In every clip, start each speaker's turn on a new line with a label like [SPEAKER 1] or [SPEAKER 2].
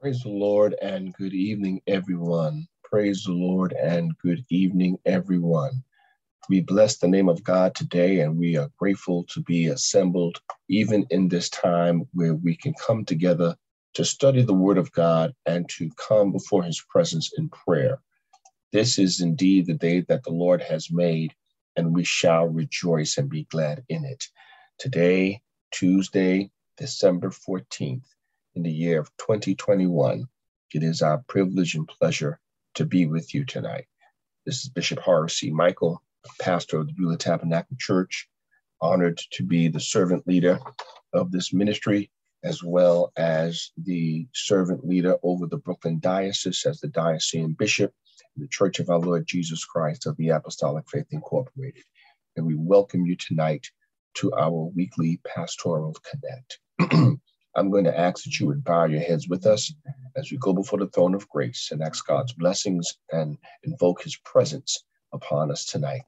[SPEAKER 1] Praise the Lord and good evening, everyone. Praise the Lord and good evening, everyone. We bless the name of God today, and we are grateful to be assembled even in this time where we can come together to study the Word of God and to come before His presence in prayer. This is indeed the day that the Lord has made, and we shall rejoice and be glad in it. Today, Tuesday, December 14th, in the year of 2021, it is our privilege and pleasure to be with you tonight. This is Bishop Horace C. Michael, pastor of the Beulah Tabernacle Church, honored to be the servant leader of this ministry, as well as the servant leader over the Brooklyn Diocese as the diocesan bishop in the Church of our Lord Jesus Christ of the Apostolic Faith Incorporated. And we welcome you tonight to our weekly Pastoral Connect. I'm going to ask that you would bow your heads with us as we go before the throne of grace and ask God's blessings and invoke His presence upon us tonight.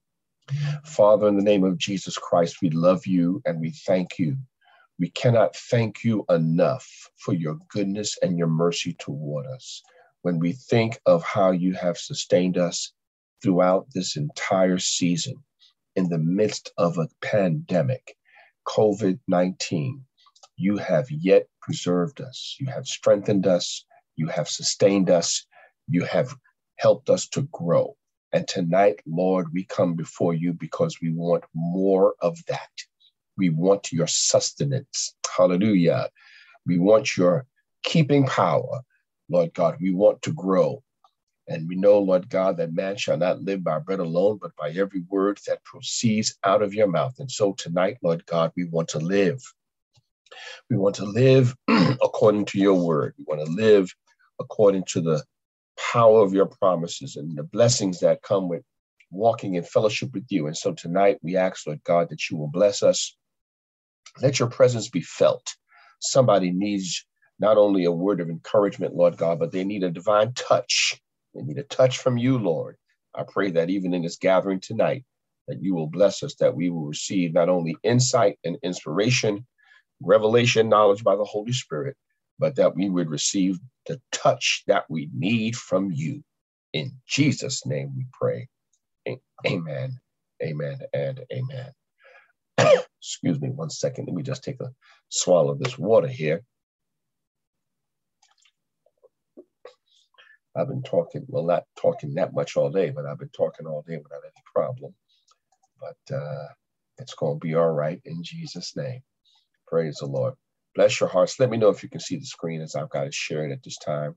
[SPEAKER 1] Father, in the name of Jesus Christ, we love you and we thank you. We cannot thank you enough for your goodness and your mercy toward us. When we think of how you have sustained us throughout this entire season in the midst of a pandemic, COVID-19, you have yet preserved us. You have strengthened us. You have sustained us. You have helped us to grow. And tonight, Lord, we come before you because we want more of that. We want your sustenance. Hallelujah. We want your keeping power. Lord God, we want to grow. And we know, Lord God, that man shall not live by bread alone, but by every word that proceeds out of your mouth. And so tonight, Lord God, we want to live. We want to live according to your word. We want to live according to the power of your promises and the blessings that come with walking in fellowship with you. And so tonight we ask, Lord God, that you will bless us. Let your presence be felt. Somebody needs not only a word of encouragement, Lord God, but they need a divine touch. They need a touch from you, Lord. I pray that even in this gathering tonight, that you will bless us, that we will receive not only insight and inspiration, revelation, knowledge by the Holy Spirit, but that we would receive the touch that we need from you. In Jesus' name we pray. Amen, amen, and amen. Excuse me 1 second. Let me just take a swallow of this water here. I've been talking, well, not talking that much all day, but I've been talking all day without any problem. But it's going to be all right in Jesus' name. Praise the Lord. Bless your hearts. Let me know if you can see the screen as I've got it shared at this time.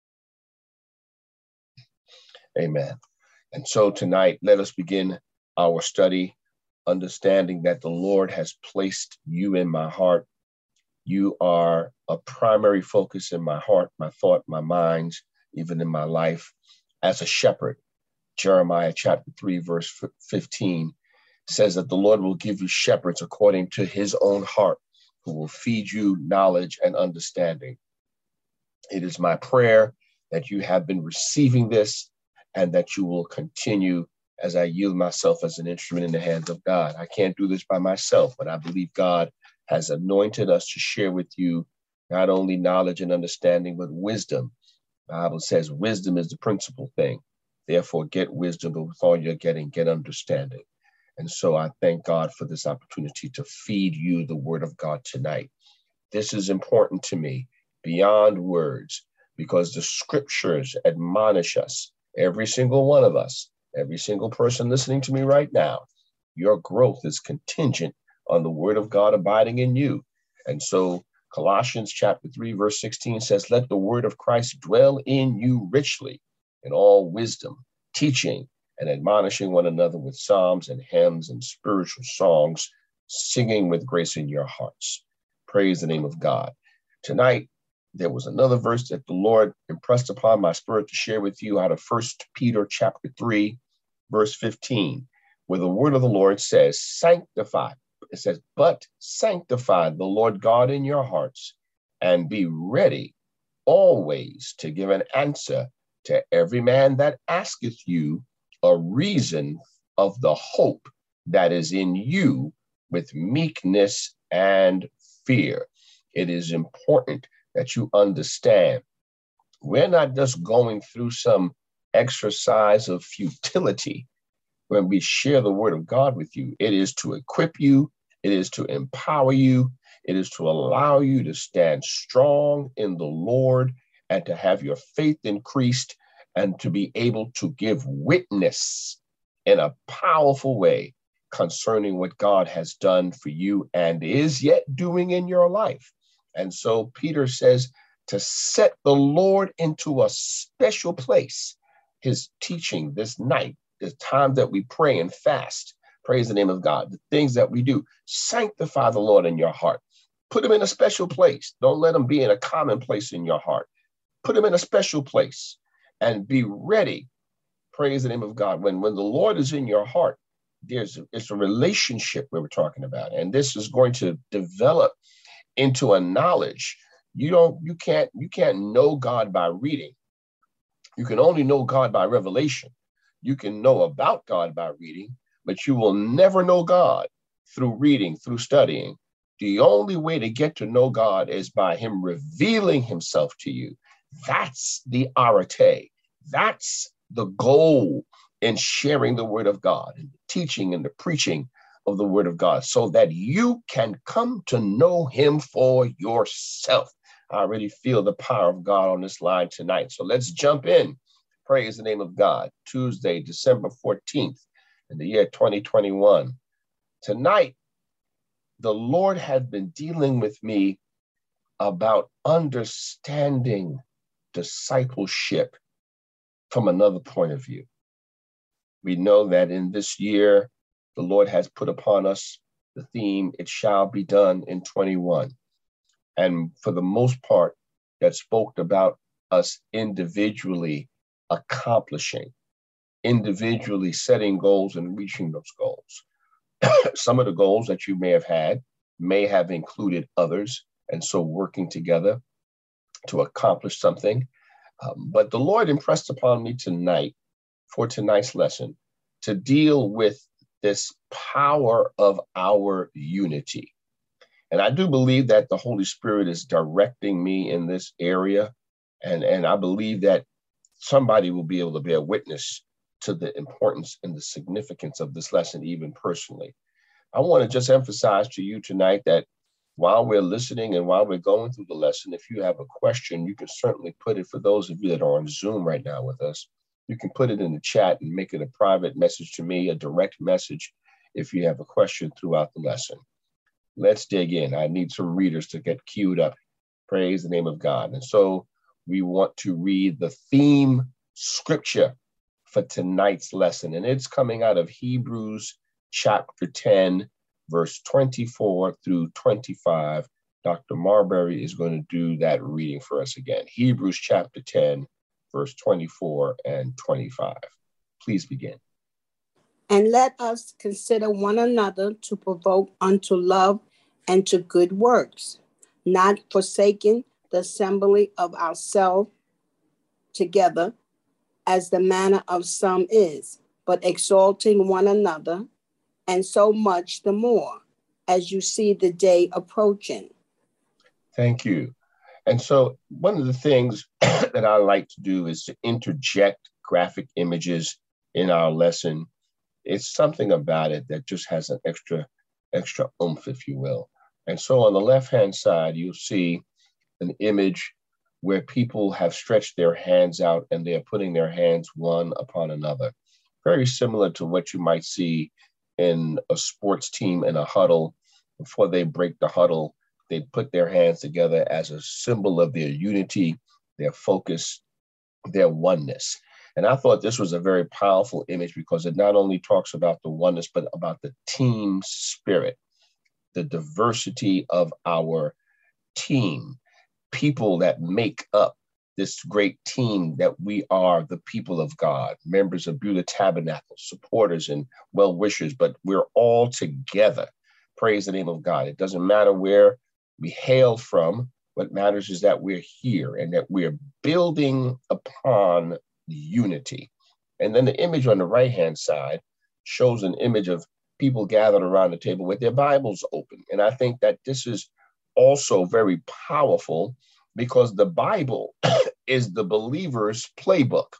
[SPEAKER 1] Amen. And so tonight, let us begin our study, understanding that the Lord has placed you in my heart. You are a primary focus in my heart, my thought, my mind, even in my life as a shepherd. Jeremiah chapter 3, verse 15 says that the Lord will give you shepherds according to his own heart, who will feed you knowledge and understanding. It is my prayer that you have been receiving this and that you will continue as I yield myself as an instrument in the hands of God. I can't do this by myself, but I believe God has anointed us to share with you not only knowledge and understanding, but wisdom. The Bible says wisdom is the principal thing. Therefore, get wisdom, but with all you're getting, get understanding. And so I thank God for this opportunity to feed you the word of God tonight. This is important to me beyond words because the scriptures admonish us, every single one of us, every single person listening to me right now. Your growth is contingent on the word of God abiding in you. And so Colossians chapter 3, verse 16 says, let the word of Christ dwell in you richly in all wisdom, teaching and admonishing one another with psalms and hymns and spiritual songs, singing with grace in your hearts. Praise the name of God. Tonight, there was another verse that the Lord impressed upon my spirit to share with you out of 1 Peter chapter 3, verse 15, where the word of the Lord says, sanctify. It says, but sanctify the Lord God in your hearts and be ready always to give an answer to every man that asketh you a reason of the hope that is in you with meekness and fear. It is important that you understand. We're not just going through some exercise of futility when we share the word of God with you. It is to equip you. It is to empower you. It is to allow you to stand strong in the Lord and to have your faith increased and to be able to give witness in a powerful way concerning what God has done for you and is yet doing in your life. And so Peter says to set the Lord into a special place. His teaching this night, the time that we pray and fast, praise the name of God, the things that we do, sanctify the Lord in your heart. Put him in a special place. Don't let him be in a common place in your heart. Put him in a special place and be ready. Praise the name of God. When the Lord is in your heart, it's a relationship we were talking about. And this is going to develop into a knowledge. You can't know God by reading. You can only know God by revelation. You can know about God by reading, but you will never know God through reading, through studying. The only way to get to know God is by him revealing himself to you. That's the arete. That's the goal in sharing the word of God and the teaching and the preaching of the word of God so that you can come to know him for yourself. I already feel the power of God on this line tonight. So let's jump in. Praise the name of God. Tuesday, December 14th in the year 2021. Tonight, the Lord had been dealing with me about understanding discipleship from another point of view. We know that in this year, the Lord has put upon us the theme, it shall be done in 21. And for the most part, that spoke about us individually accomplishing, individually setting goals and reaching those goals. Some of the goals that you may have had may have included others, and so working together to accomplish something. But the Lord impressed upon me tonight, for tonight's lesson, to deal with this power of our unity. And I do believe that the Holy Spirit is directing me in this area. And I believe that somebody will be able to bear witness to the importance and the significance of this lesson, even personally. I want to just emphasize to you tonight that while we're listening and while we're going through the lesson, if you have a question, you can certainly put it, for those of you that are on Zoom right now with us, you can put it in the chat and make it a private message to me, a direct message, if you have a question throughout the lesson. Let's dig in. I need some readers to get queued up. Praise the name of God. And so we want to read the theme scripture for tonight's lesson. And it's coming out of Hebrews chapter 10, verse 24 through 25. Dr. Marbury is going to do that reading for us again. Hebrews chapter 10, verse 24 and 25. Please begin.
[SPEAKER 2] And let us consider one another to provoke unto love and to good works, not forsaking the assembly of ourselves together, as the manner of some is, but exalting one another, and so much the more, as you see the day approaching.
[SPEAKER 1] Thank you. And so one of the things that I like to do is to interject graphic images in our lesson. It's something about it that just has an extra oomph, if you will. And so on the left-hand side, you'll see an image where people have stretched their hands out and they're putting their hands one upon another. Very similar to what you might see in a sports team in a huddle. Before they break the huddle, they put their hands together as a symbol of their unity, their focus, their oneness. And I thought this was a very powerful image because it not only talks about the oneness, but about the team spirit, the diversity of our team, people that make up this great team that we are, the people of God, members of Beulah Tabernacle, supporters and well-wishers, but we're all together. Praise the name of God. It doesn't matter where we hail from. What matters is that we're here and that we're building upon unity. And then the image on the right-hand side shows an image of people gathered around the table with their Bibles open. And I think that this is also very powerful because the Bible is the believer's playbook.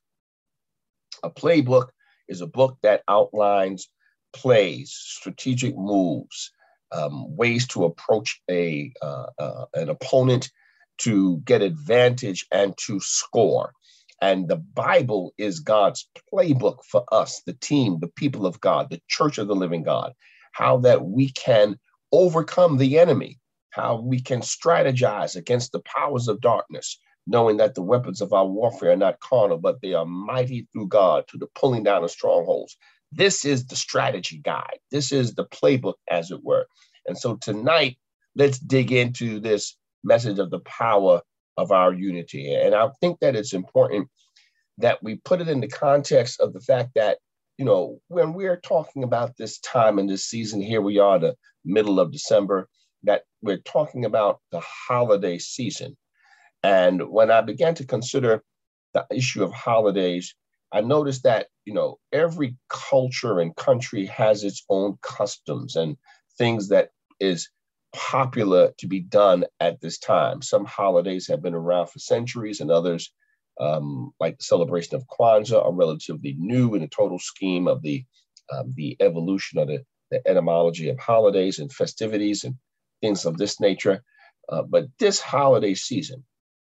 [SPEAKER 1] A playbook is a book that outlines plays, strategic moves, ways to approach an opponent to get advantage and to score. And the Bible is God's playbook for us, the team, the people of God, the church of the living God, how that we can overcome the enemy, how we can strategize against the powers of darkness, knowing that the weapons of our warfare are not carnal, but they are mighty through God to the pulling down of strongholds. This is the strategy guide. This is the playbook, as it were. And so tonight, let's dig into this message of the power of our unity. And I think that it's important that we put it in the context of the fact that, you know, when we're talking about this time and this season, here we are, the middle of December, that we're talking about the holiday season. And when I began to consider the issue of holidays, I noticed that, you know, every culture and country has its own customs and things that is popular to be done at this time. Some holidays have been around for centuries, and others, like the celebration of Kwanzaa, are relatively new in the total scheme of the evolution of the etymology of holidays and festivities and things of this nature. But this holiday season,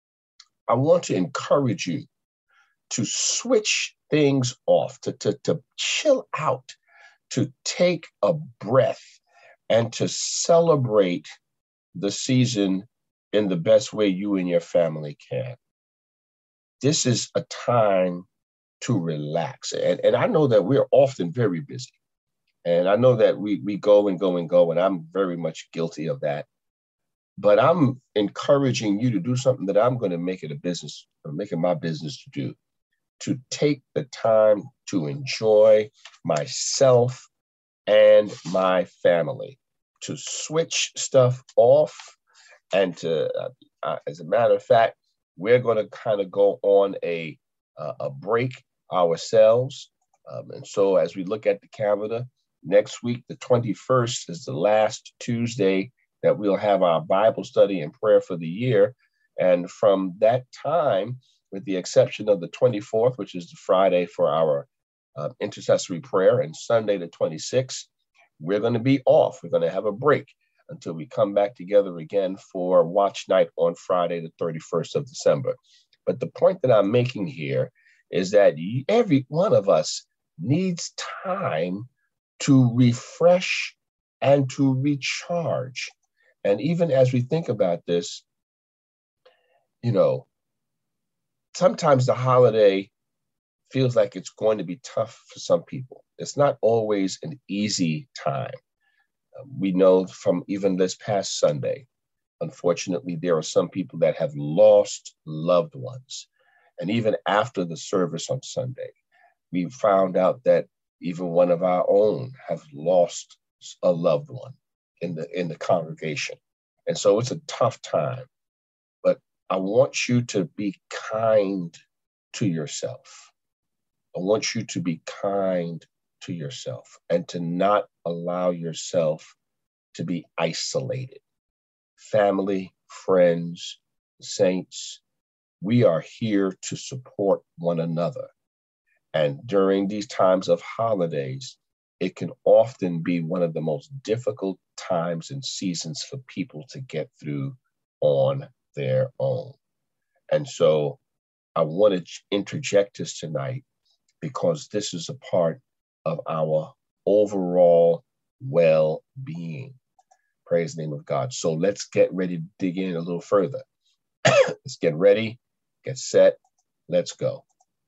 [SPEAKER 1] I want to encourage you to switch things off, to chill out, to take a breath, and to celebrate the season in the best way you and your family can. This is a time to relax. And I know that we're often very busy. And I know that we go and go and go, and I'm very much guilty of that. But I'm encouraging you to do something that I'm going to make it a business, or make it my business to do, to take the time to enjoy myself and my family, to switch stuff off. And to, as a matter of fact, we're going to kind of go on a break ourselves. And so as we look at the calendar, next week, the 21st, is the last Tuesday that we'll have our Bible study and prayer for the year. And from that time, with the exception of the 24th, which is the Friday for our intercessory prayer, and Sunday the 26th, we're going to be off. We're going to have a break until we come back together again for watch night on Friday, the 31st of December. But the point that I'm making here is that every one of us needs time to refresh and to recharge. And even as we think about this, you know, sometimes the holiday feels like it's going to be tough for some people. It's not always an easy time. We know from even this past Sunday, unfortunately, there are some people that have lost loved ones. And even after the service on Sunday, we found out that even one of our own have lost a loved one in the congregation. And so it's a tough time. But I want you to be kind to yourself. I want you to be kind to yourself and to not allow yourself to be isolated. Family, friends, saints, we are here to support one another. And during these times of holidays, it can often be one of the most difficult times and seasons for people to get through on their own. And so I want to interject this tonight because this is a part of our overall well-being. Praise the name of God. So let's get ready to dig in a little further. Let's get ready, get set, let's go.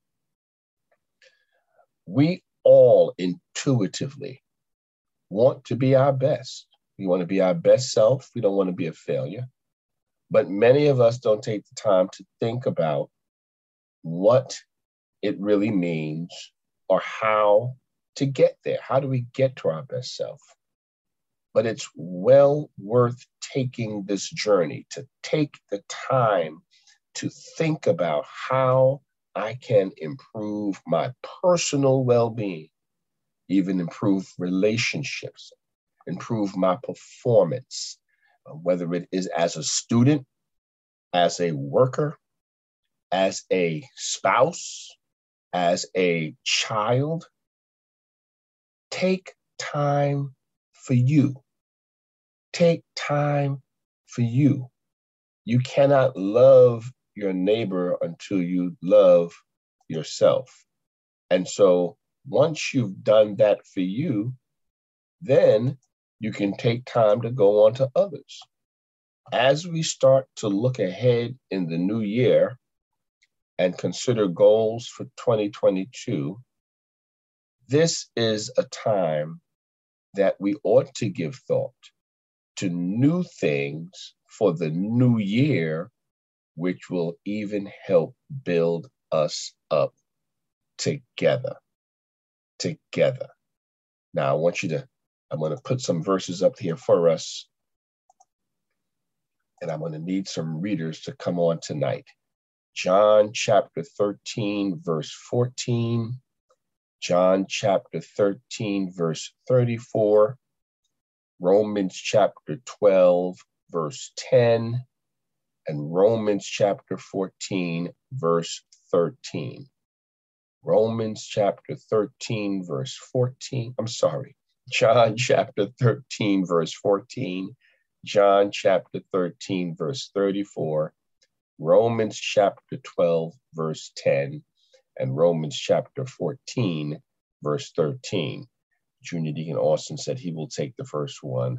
[SPEAKER 1] We all intuitively want to be our best. We want to be our best self. We don't want to be a failure. But many of us don't take the time to think about what it really means or how to get there. How do we get to our best self? But it's well worth taking this journey, to take the time to think about how I can improve my personal well-being, even improve relationships, improve my performance, whether it is as a student, as a worker, as a spouse, as a child. Take time for you. Take time for you. You cannot love your neighbor until you love yourself. And so once you've done that for you, then you can take time to go on to others. As we start to look ahead in the new year and consider goals for 2022, this is a time that we ought to give thought to new things for the new year, which will even help build us up together. Together. Now, I'm going to put some verses up here for us, and I'm going to need some readers to come on tonight. John chapter 13, verse 14. John chapter 13, verse 34. Romans chapter 12, verse 10. And Romans chapter 14, verse 13. Romans chapter 13, verse 14. I'm sorry. John chapter 13, verse 14. John chapter 13, verse 34. Romans chapter 12, verse 10. And Romans chapter 14, verse 13. Junior Deacon Austin said he will take the first one.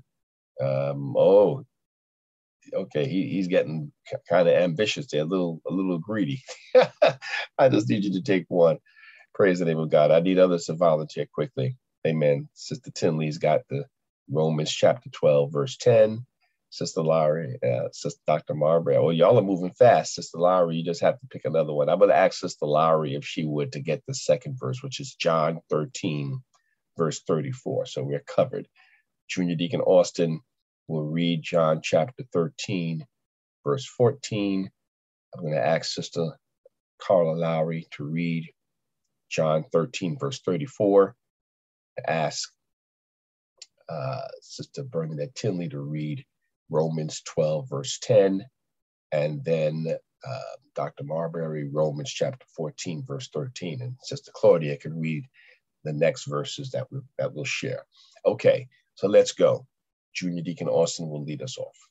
[SPEAKER 1] Okay, he's getting kind of ambitious there, a little greedy. I just need you to take one. Praise the name of God. I need others to volunteer quickly. Amen. Sister Tinley's got the Romans chapter 12, verse 10. Sister Lowry, Sister Dr. Marbury. Well, y'all are moving fast. Sister Lowry, you just have to pick another one. I'm going to ask Sister Lowry if she would to get the second verse, which is John 13, verse 34. So we're covered. Junior Deacon Austin will read John chapter 13, verse 14. I'm going to ask Sister Carla Lowry to read John 13, verse 34. Ask Sister Bernadette Tinley to read Romans 12, verse 10. And then Dr. Marbury, Romans chapter 14, verse 13. And Sister Claudia can read the next verses that we'll share. Okay, so let's go. Junior Deacon Austin will lead us off.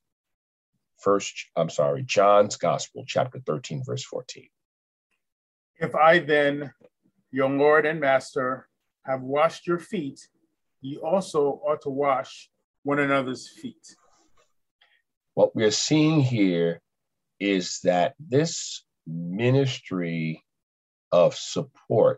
[SPEAKER 1] John's Gospel, chapter 13, verse 14.
[SPEAKER 3] If I then, your Lord and Master, have washed your feet, ye also ought to wash one another's feet.
[SPEAKER 1] What we're seeing here is that this ministry of support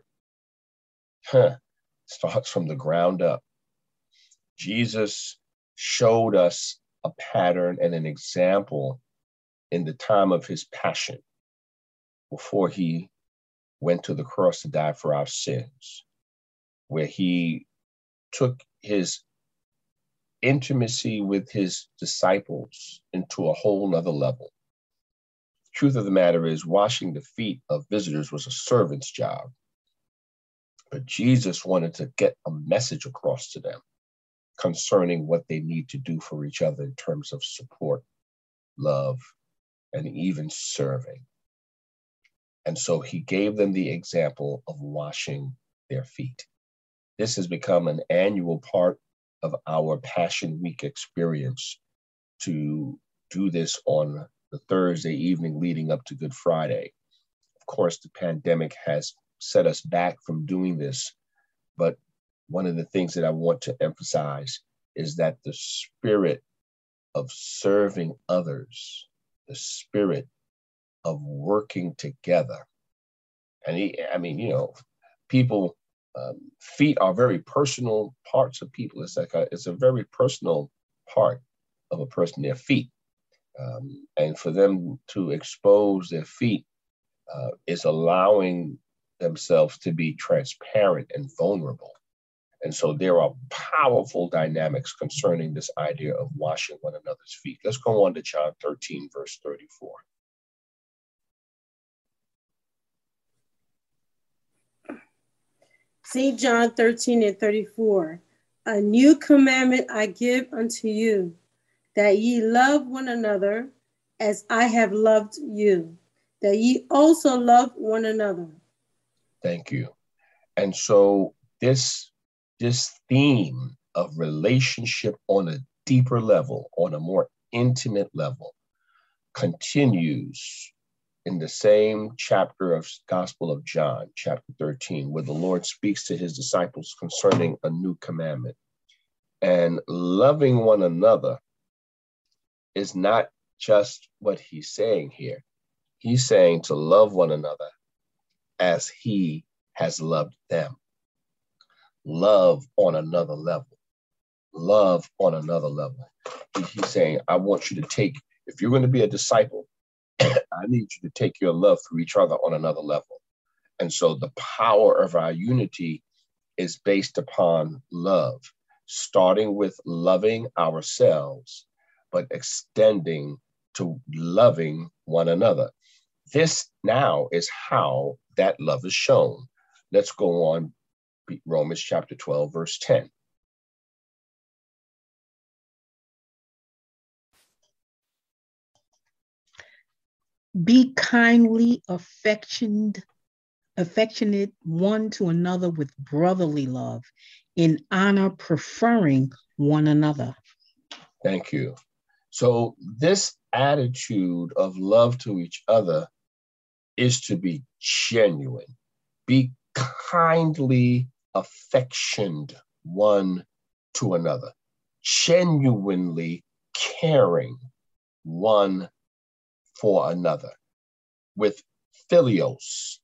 [SPEAKER 1] starts from the ground up. Jesus showed us a pattern and an example in the time of his passion before he went to the cross to die for our sins, where he took his intimacy with his disciples into a whole nother level. Truth of the matter is, washing the feet of visitors was a servant's job, but Jesus wanted to get a message across to them concerning what they need to do for each other in terms of support, love, and even serving. And so he gave them the example of washing their feet. This has become an annual part of our Passion Week experience to do this on the Thursday evening leading up to Good Friday. Of course, the pandemic has set us back from doing this, but one of the things that I want to emphasize is that the spirit of serving others, the spirit of working together, people, feet are very personal parts of people. It's a very personal part of a person, their feet. And for them to expose their feet is allowing themselves to be transparent and vulnerable. And so there are powerful dynamics concerning this idea of washing one another's feet. Let's go on to John 13, verse 34.
[SPEAKER 4] See John 13 and 34. A new commandment I give unto you, that ye love one another as I have loved you, that ye also love one another.
[SPEAKER 1] Thank you. And so this theme of relationship on a deeper level, on a more intimate level, continues in the same chapter of Gospel of John, chapter 13, where the Lord speaks to his disciples concerning a new commandment. And loving one another is not just what he's saying here. He's saying to love one another as he has loved them. Love on another level. Love on another level. He's saying, I want you to take, if you're going to be a disciple, I need you to take your love for each other on another level. And so the power of our unity is based upon love, starting with loving ourselves, but extending to loving one another. This now is how that love is shown. Let's go on, Romans chapter 12, verse 10.
[SPEAKER 5] Be kindly affectionate one to another with brotherly love, in honor preferring one another.
[SPEAKER 1] Thank you. So this attitude of love to each other is to be genuine. Be kindly affectioned one to another, genuinely caring one for another with philios.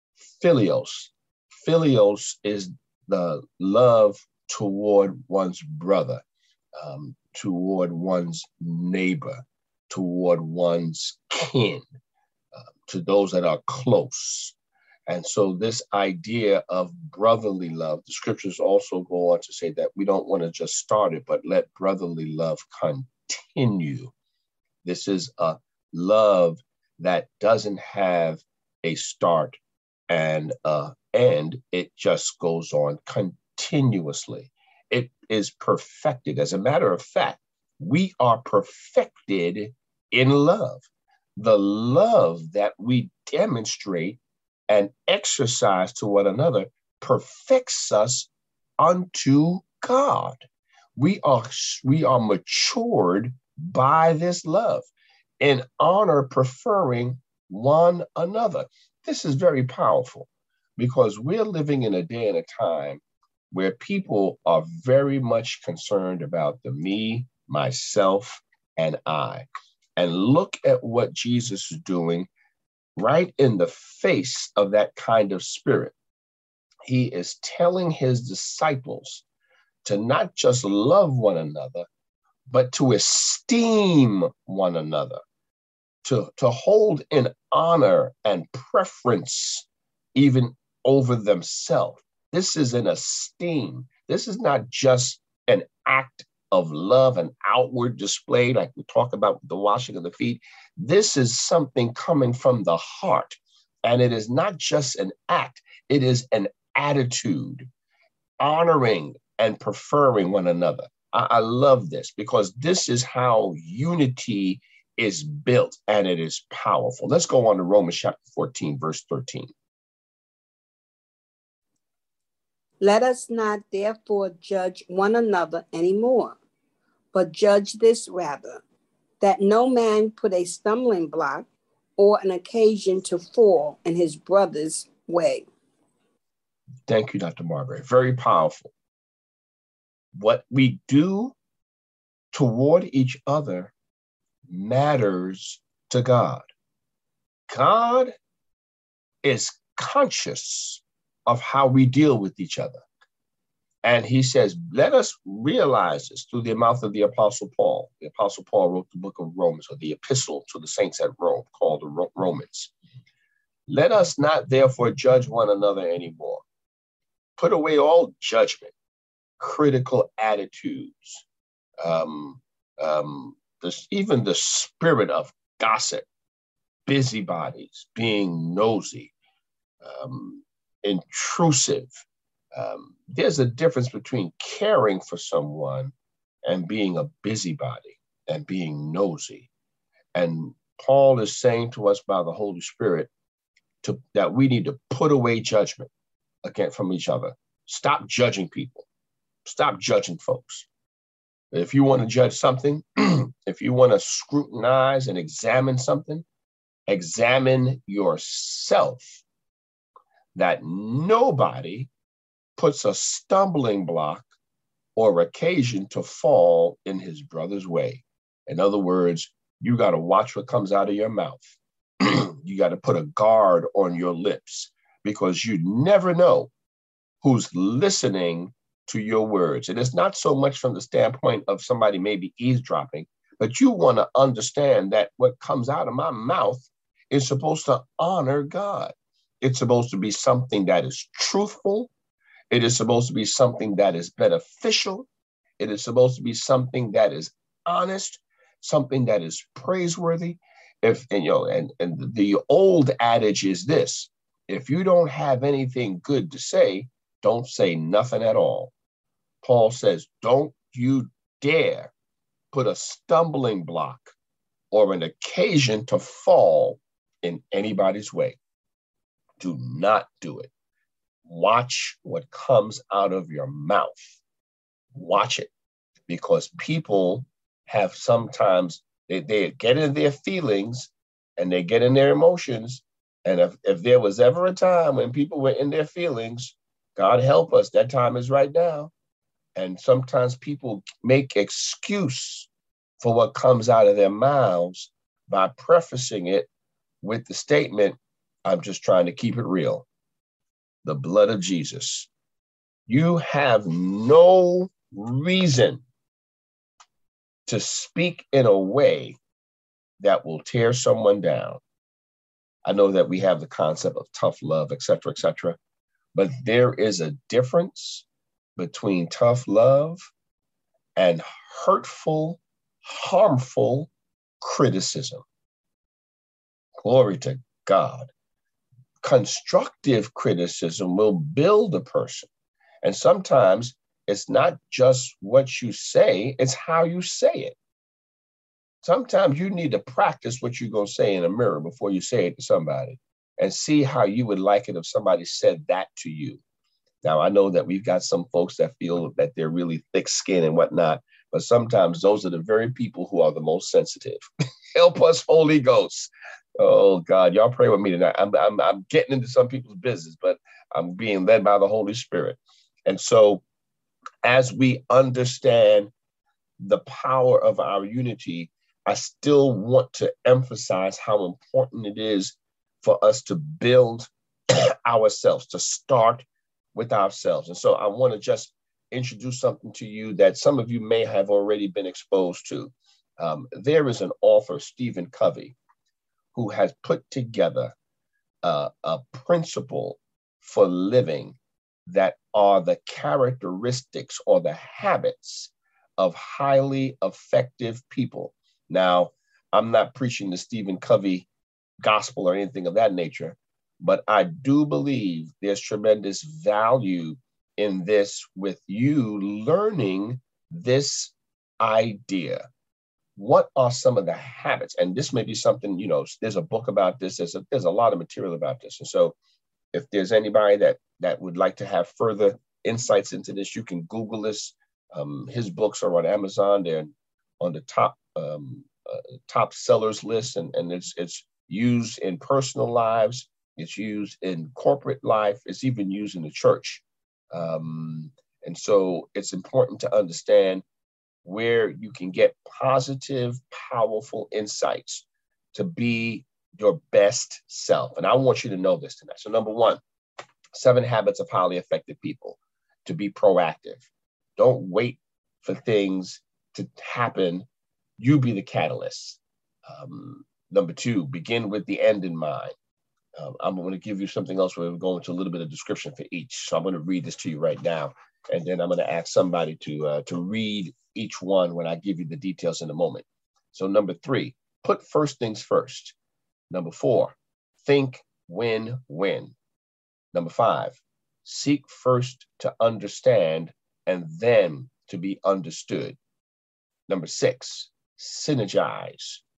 [SPEAKER 1] Philios is the love toward one's brother, toward one's neighbor, toward one's kin, to those that are close. And so this idea of brotherly love, the scriptures also go on to say that we don't want to just start it, but let brotherly love continue. This is a love that doesn't have a start and an end. It just goes on continuously. It is perfected. As a matter of fact, we are perfected in love. The love that we demonstrate and exercise to one another perfects us unto God. We are matured by this love, in honor preferring one another. This is very powerful because we're living in a day and a time where people are very much concerned about the me, myself, and I. And look at what Jesus is doing right in the face of that kind of spirit. He is telling his disciples to not just love one another, but to esteem one another, to hold in honor and preference even over themselves. This is an esteem. This is not just an act of love, an outward display like we talk about the washing of the feet. This is something coming from the heart. And it is not just an act, it is an attitude, honoring and preferring one another. I love this because this is how unity is built, and it is powerful. Let's go on to Romans chapter 14, verse 13.
[SPEAKER 2] Let us not therefore judge one another anymore, but judge this rather, that no man put a stumbling block or an occasion to fall in his brother's way.
[SPEAKER 1] Thank you, Dr. Margaret. Very powerful. What we do toward each other matters to God. God is conscious of how we deal with each other. And he says, let us realize this through the mouth of the Apostle Paul. The Apostle Paul wrote the book of Romans, or the epistle to the saints at Rome, called the Romans. Let us not therefore judge one another anymore. Put away all judgment, critical attitudes, even the spirit of gossip, busybodies, being nosy, intrusive. There's a difference between caring for someone and being a busybody and being nosy. And Paul is saying to us by the Holy Spirit that we need to put away judgment again from each other. Stop judging people. Stop judging folks. If you want to judge something, if you want to scrutinize and examine something, examine yourself, that nobody puts a stumbling block or occasion to fall in his brother's way. In other words, you got to watch what comes out of your mouth. You got to put a guard on your lips, because you never know who's listening to your words. And it's not so much from the standpoint of somebody maybe eavesdropping, but you want to understand that what comes out of my mouth is supposed to honor God. It's supposed to be something that is truthful. It is supposed to be something that is beneficial. It is supposed to be something that is honest, something that is praiseworthy. And the old adage is this: if you don't have anything good to say, don't say nothing at all. Paul says, don't you dare put a stumbling block or an occasion to fall in anybody's way. Do not do it. Watch what comes out of your mouth. Watch it, because people have sometimes, they get in their feelings and they get in their emotions. And if there was ever a time when people were in their feelings, God help us, that time is right now. And sometimes people make excuse for what comes out of their mouths by prefacing it with the statement, I'm just trying to keep it real. The blood of Jesus. You have no reason to speak in a way that will tear someone down. I know that we have the concept of tough love, et cetera, but there is a difference between tough love and hurtful, harmful criticism. Glory to God. Constructive criticism will build a person. And sometimes it's not just what you say, it's how you say it. Sometimes you need to practice what you're going to say in a mirror before you say it to somebody, and see how you would like it if somebody said that to you. Now, I know that we've got some folks that feel that they're really thick-skinned and whatnot, but sometimes those are the very people who are the most sensitive. Help us, Holy Ghost. Oh, God, y'all pray with me tonight. I'm getting into some people's business, but I'm being led by the Holy Spirit. And so as we understand the power of our unity, I still want to emphasize how important it is for us to build ourselves, to start with ourselves. And so I want to just introduce something to you that some of you may have already been exposed to. There is an author, Stephen Covey, who has put together a principle for living that are the characteristics or the habits of highly effective people. Now, I'm not preaching the Stephen Covey gospel or anything of that nature, but I do believe there's tremendous value in this, with you learning this idea. What are some of the habits? And this may be something, there's a book about this. There's a lot of material about this. And so if there's anybody that would like to have further insights into this, you can Google this. His books are on Amazon. They're on the top sellers list, and it's used in personal lives. It's used in corporate life. It's even used in the church. And so it's important to understand where you can get positive, powerful insights to be your best self. And I want you to know this tonight. So number 1, 7 habits of highly effective people: to be proactive. Don't wait for things to happen. You be the catalyst. Number 2, begin with the end in mind. I'm going to give you something else where we're going to a little bit of description for each. So I'm going to read this to you right now, and then I'm going to ask somebody to read each one when I give you the details in a moment. So number 3, put first things first. Number 4, think win-win. Number 5, seek first to understand and then to be understood. Number 6, synergize.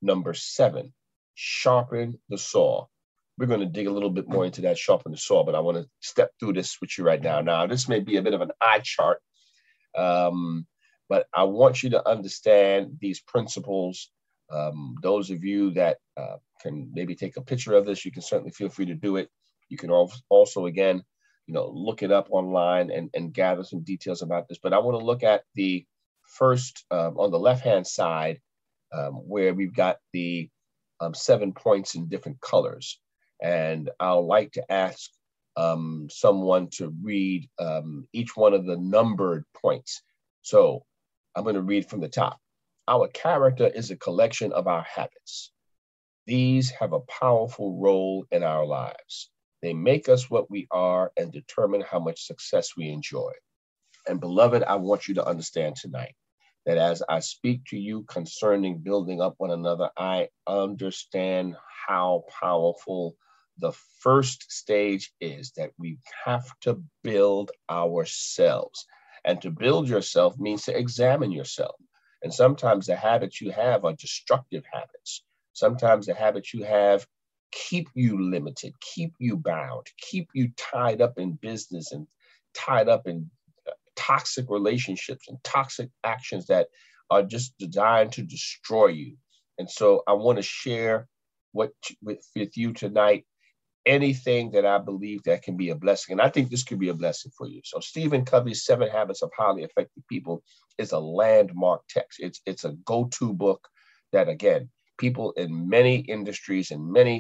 [SPEAKER 1] Number 7, sharpen the saw. We're going to dig a little bit more into that sharpen the saw, but I want to step through this with you right now. Now, this may be a bit of an eye chart, but I want you to understand these principles. Those of you that can maybe take a picture of this, you can certainly feel free to do it. You can also, again, look it up online and gather some details about this. But I want to look at the first on the left-hand side, where we've got the 7 points in different colors. And I'd like to ask someone to read each one of the numbered points. So I'm going to read from the top. Our character is a collection of our habits. These have a powerful role in our lives. They make us what we are and determine how much success we enjoy. And beloved, I want you to understand tonight that as I speak to you concerning building up one another, I understand how powerful the first stage is, that we have to build ourselves. And to build yourself means to examine yourself. And sometimes the habits you have are destructive habits. Sometimes the habits you have keep you limited, keep you bound, keep you tied up in business and tied up in toxic relationships and toxic actions that are just designed to destroy you. And so I want to share with you tonight anything that I believe that can be a blessing. And I think this could be a blessing for you. So Stephen Covey's 7 Habits of Highly Effective People is a landmark text. It's a go-to book that, again, people in many industries and many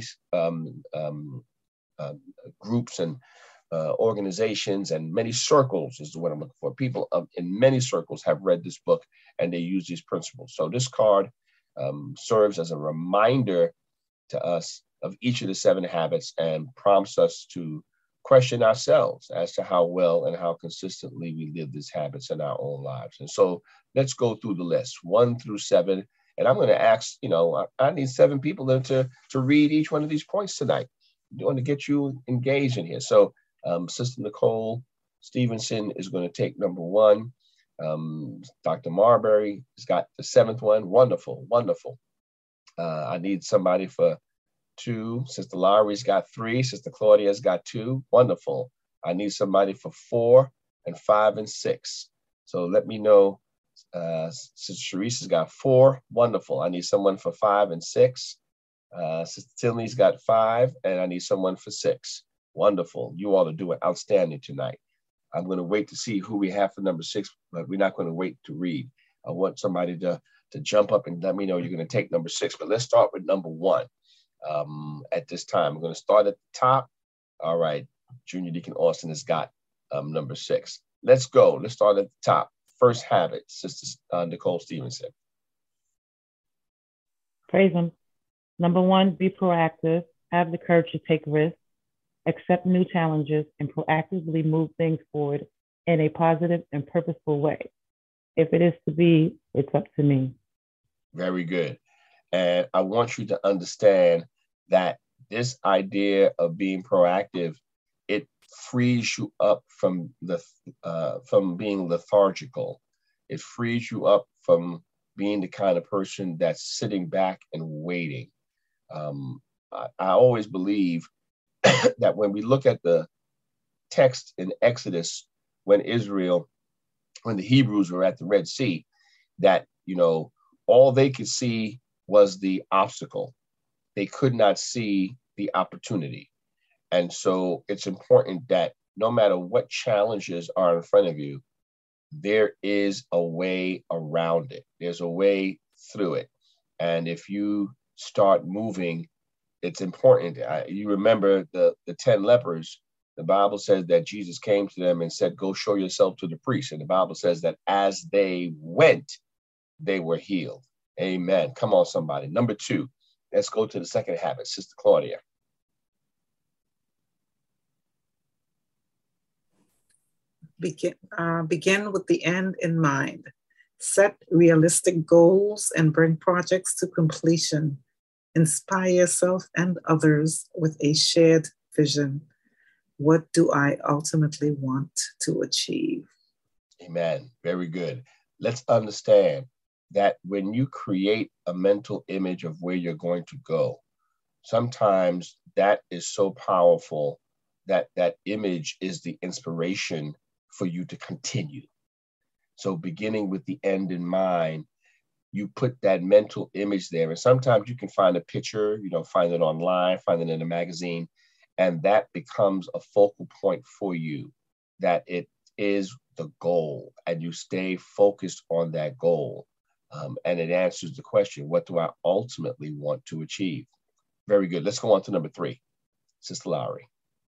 [SPEAKER 1] groups and organizations and many circles is what I'm looking for. People in many circles have read this book and they use these principles. So this card serves as a reminder to us of each of the 7 habits and prompts us to question ourselves as to how well and how consistently we live these habits in our own lives. And so let's go through the list 1 through 7. And I'm going to ask, I need 7 people to read each one of these points tonight. I want to get you engaged in here. So Sister Nicole Stevenson is going to take number 1. Dr. Marbury has got the 7th one. Wonderful, wonderful. I need somebody for 2. Sister Lowry's got 3. Sister Claudia's got 2. Wonderful. I need somebody for 4 and 5 and 6. So let me know. Sister Sharice's got 4. Wonderful. I need someone for 5 and 6. Sister Tinley's got 5, and I need someone for 6. Wonderful. You all are doing outstanding tonight. I'm going to wait to see who we have for number 6, but we're not going to wait to read. I want somebody to jump up and let me know you're going to take number 6. But let's start with number 1 at this time. I'm going to start at the top. All right. Junior Deacon Austin has got number 6. Let's go. Let's start at the top. First habit, Sister Nicole Stevenson.
[SPEAKER 6] Praise him. Number 1, be proactive. Have the courage to take risks, accept new challenges, and proactively move things forward in a positive and purposeful way. If it is to be, it's up to me.
[SPEAKER 1] Very good. And I want you to understand that this idea of being proactive, it frees you up from being lethargical. It frees you up from being the kind of person that's sitting back and waiting. I always believe that when we look at the text in Exodus, when the Hebrews were at the Red Sea, that, all they could see was the obstacle. They could not see the opportunity. And so it's important that no matter what challenges are in front of you, there is a way around it. There's a way through it. And if you start moving, it's important. You remember the 10 lepers. The Bible says that Jesus came to them and said, go show yourself to the priest. And the Bible says that as they went, they were healed. Amen. Come on, somebody. Number 2, let's go to the second habit, Sister Claudia.
[SPEAKER 7] Begin with the end in mind. Set realistic goals and bring projects to completion. Inspire yourself and others with a shared vision. What do I ultimately want to achieve?
[SPEAKER 1] Amen. Very good. Let's understand that when you create a mental image of where you're going to go, sometimes that is so powerful that that image is the inspiration for you to continue. So beginning with the end in mind, you put that mental image there. And sometimes you can find a picture, find it online, find it in a magazine, and that becomes a focal point for you, that it is the goal, and you stay focused on that goal. And it answers the question, what do I ultimately want to achieve? Very good. Let's go on to number 3. Sister Lowry.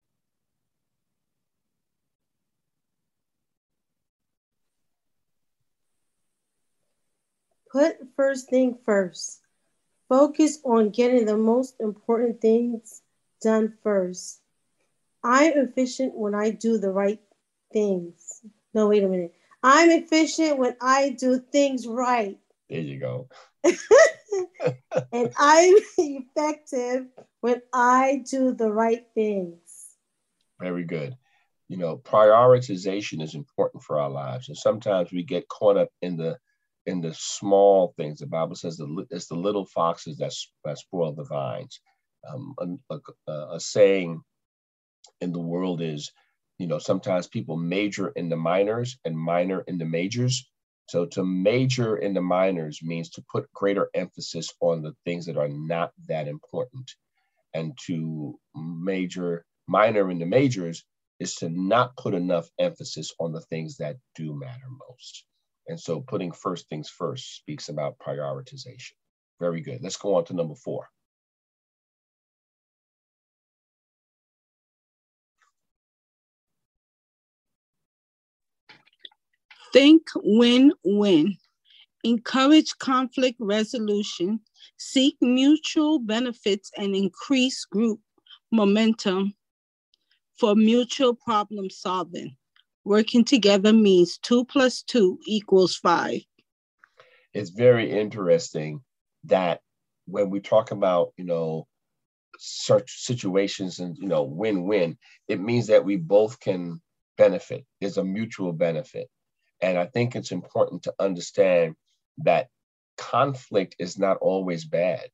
[SPEAKER 4] Put first thing first. Focus on getting the most important things done first. I'm efficient when I do the right things. No, wait a minute. I'm efficient when I do things right.
[SPEAKER 1] There you go.
[SPEAKER 4] And I'm effective when I do the right things.
[SPEAKER 1] Very good. Prioritization is important for our lives. And sometimes we get caught up in the small things. The Bible says it's the little foxes that spoil the vines. A saying in the world is, sometimes people major in the minors and minor in the majors. So to major in the minors means to put greater emphasis on the things that are not that important. And to minor in the majors is to not put enough emphasis on the things that do matter most. And so putting first things first speaks about prioritization. Very good. Let's go on to number 4.
[SPEAKER 2] Think win-win. Encourage conflict resolution. Seek mutual benefits and increase group momentum for mutual problem solving. Working together means 2 + 2 = 5.
[SPEAKER 1] It's very interesting that when we talk about, such situations and, win-win, it means that we both can benefit. There's a mutual benefit. And I think it's important to understand that conflict is not always bad.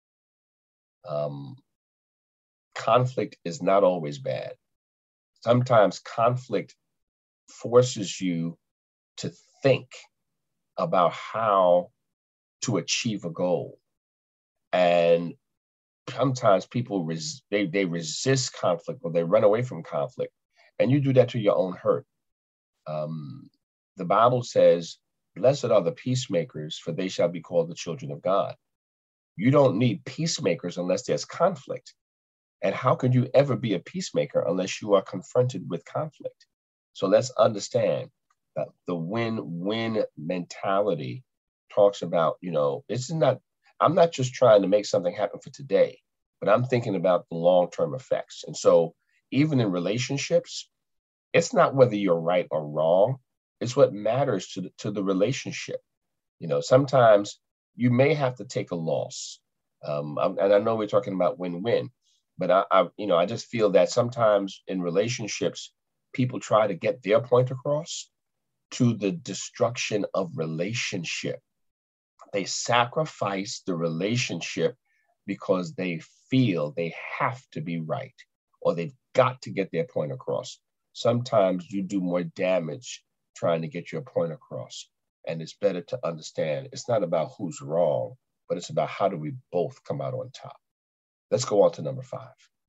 [SPEAKER 1] Conflict is not always bad. Sometimes conflict forces you to think about how to achieve a goal. And sometimes people they resist conflict, or they run away from conflict. And you do that to your own hurt. The Bible says, blessed are the peacemakers, for they shall be called the children of God. You don't need peacemakers unless there's conflict. And how can you ever be a peacemaker unless you are confronted with conflict? So let's understand that the win-win mentality talks about, I'm not just trying to make something happen for today, but I'm thinking about the long-term effects. And so even in relationships, it's not whether you're right or wrong. It's what matters to the relationship. Sometimes you may have to take a loss. And I know we're talking about win-win, but I just feel that sometimes in relationships, people try to get their point across to the destruction of relationship. They sacrifice the relationship because they feel they have to be right, or they've got to get their point across. Sometimes you do more damage trying to get your point across. And it's better to understand it's not about who's wrong, but it's about how do we both come out on top. Let's go on to number 5.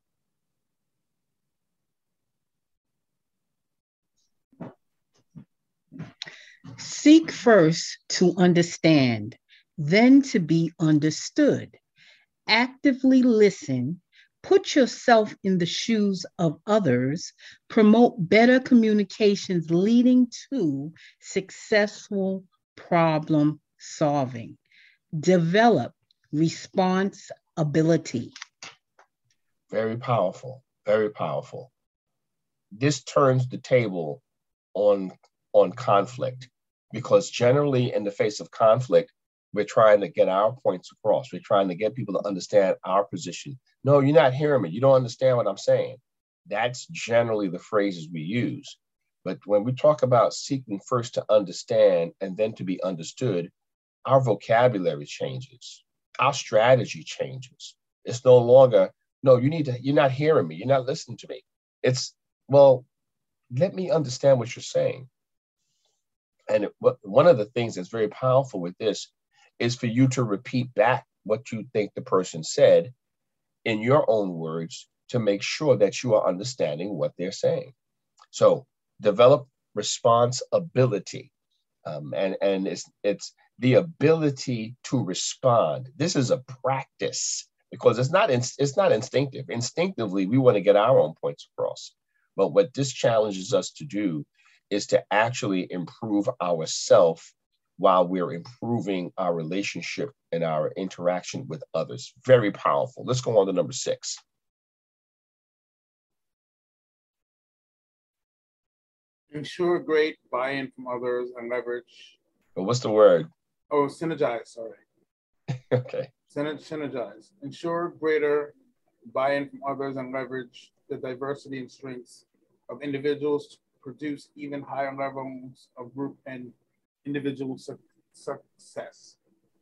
[SPEAKER 5] Seek first to understand, then to be understood. Actively listen. Put yourself in the shoes of others. Promote better communications leading to successful problem solving. Develop response ability.
[SPEAKER 1] Very powerful, very powerful. This turns the table on conflict, because generally in the face of conflict, we're trying to get our points across. We're trying to get people to understand our position. No, you're not hearing me. You don't understand what I'm saying. That's generally the phrases we use. But when we talk about seeking first to understand and then to be understood, our vocabulary changes, our strategy changes. It's no longer, no, you're not hearing me, you're not listening to me. It's, well, let me understand what you're saying. And one of the things that's very powerful with this is for you to repeat back what you think the person said in your own words to make sure that you are understanding what they're saying. So develop responsibility. And it's the ability to respond. This is a practice because it's not instinctive. Instinctively, we want to get our own points across. But what this challenges us to do is to actually improve ourselves while we're improving our relationship and our interaction with others. Very powerful. Let's go on to number 6.
[SPEAKER 3] Ensure great buy-in from others and leverage.
[SPEAKER 1] But what's the word?
[SPEAKER 3] Oh, synergize, sorry.
[SPEAKER 1] Okay.
[SPEAKER 3] Synergize. Ensure greater buy-in from others and leverage the diversity and strengths of individuals to produce even higher levels of group and individual success.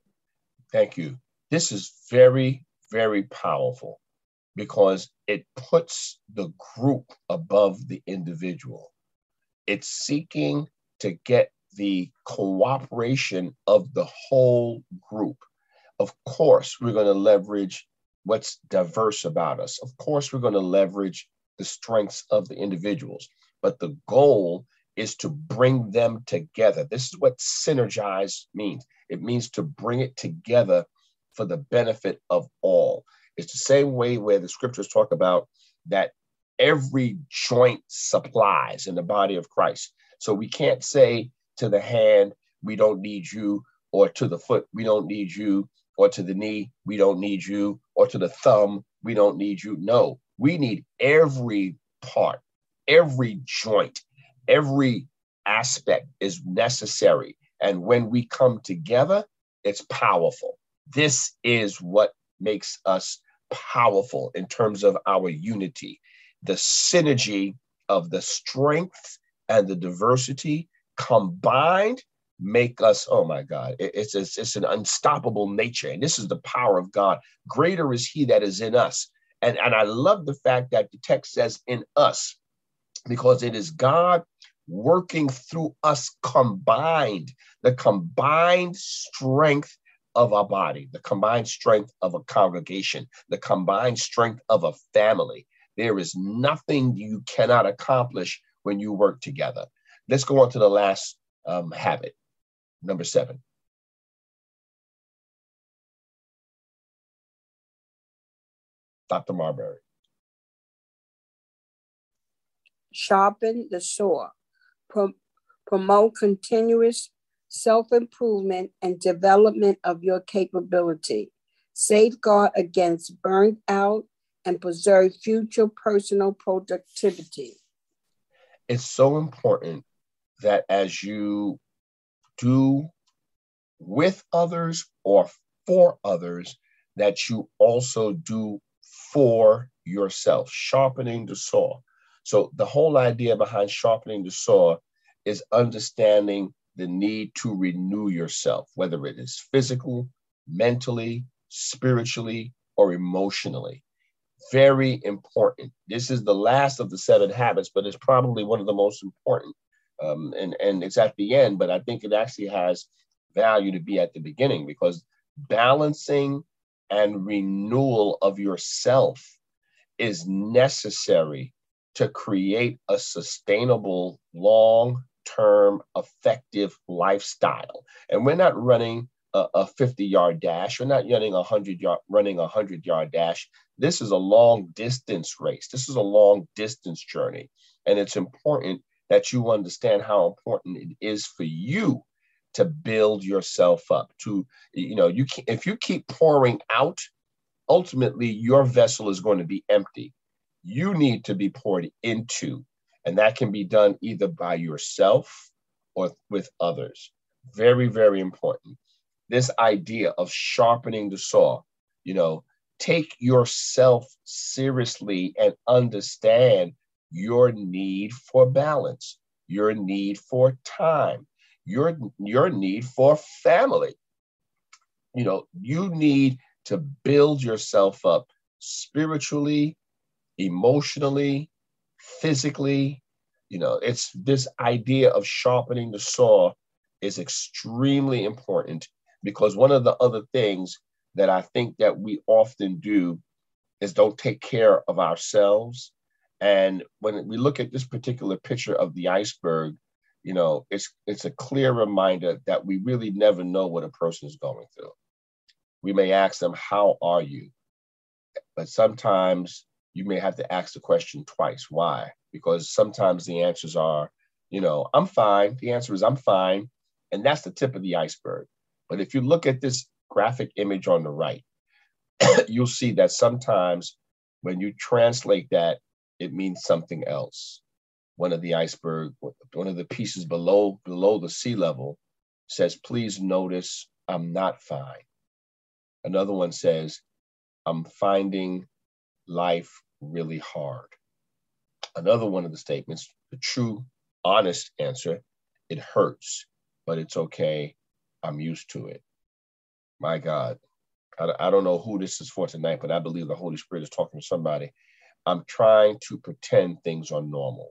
[SPEAKER 1] Thank you. This is very, very powerful because it puts the group above the individual. It's seeking to get the cooperation of the whole group. Of course, we're going to leverage what's diverse about us. Of course, we're going to leverage the strengths of the individuals, but the goal is to bring them together. This is what synergize means. It means to bring it together for the benefit of all. It's the same way where the scriptures talk about that every joint supplies in the body of Christ. So we can't say to the hand, we don't need you, or to the foot, we don't need you, or to the knee, we don't need you, or to the thumb, we don't need you. No, we need every part, every joint, every aspect is necessary. And when we come together, it's powerful. This is what makes us powerful in terms of our unity. The synergy of the strength and the diversity combined make us, oh my God, it's an unstoppable nature. And this is the power of God. Greater is he that is in us. And I love the fact that the text says in us, because it is God working through us combined, the combined strength of our body, the combined strength of a congregation, the combined strength of a family. There is nothing you cannot accomplish when you work together. Let's go on to the last habit, number 7. Dr. Marbury.
[SPEAKER 2] Sharpen the saw. Promote continuous self-improvement and development of your capability. Safeguard against burnt out and preserve future personal productivity.
[SPEAKER 1] It's so important that as you do with others or for others, that you also do for yourself, sharpening the saw. So the whole idea behind sharpening the saw is understanding the need to renew yourself, whether it is physical, mentally, spiritually, or emotionally. Very important. This is the last of the 7 habits, but it's probably one of the most important. And it's at the end, but I think it actually has value to be at the beginning, because balancing and renewal of yourself is necessary to create a sustainable, long-term, effective lifestyle. And we're not running a 50-yard dash. We're not running a 100-yard dash. This is a long distance race. This is a long distance journey. And it's important that you understand how important it is for you to build yourself up. If you keep pouring out, ultimately your vessel is going to be empty. You need to be poured into, and that can be done either by yourself or with others. Very, very important. This idea of sharpening the saw, take yourself seriously and understand your need for balance, your need for time, your need for family. You need to build yourself up spiritually, emotionally, physically. It's this idea of sharpening the saw is extremely important, because one of the other things that I think that we often do is don't take care of ourselves. And when we look at this particular picture of the iceberg, it's a clear reminder that we really never know what a person is going through. We may ask them, "How are you?" But sometimes you may have to ask the question twice. Why? Because sometimes the answers are, "I'm fine." The answer is, "I'm fine." And that's the tip of the iceberg. But if you look at this graphic image on the right, you'll see that sometimes when you translate that, it means something else. One of the iceberg, one of the pieces below the sea level says, "Please notice I'm not fine." Another one says, "I'm finding life really hard." Another one of the statements, the true, honest answer, "It hurts, but it's okay. I'm used to it." My God, I don't know who this is for tonight, but I believe the Holy Spirit is talking to somebody. I'm trying to pretend things are normal.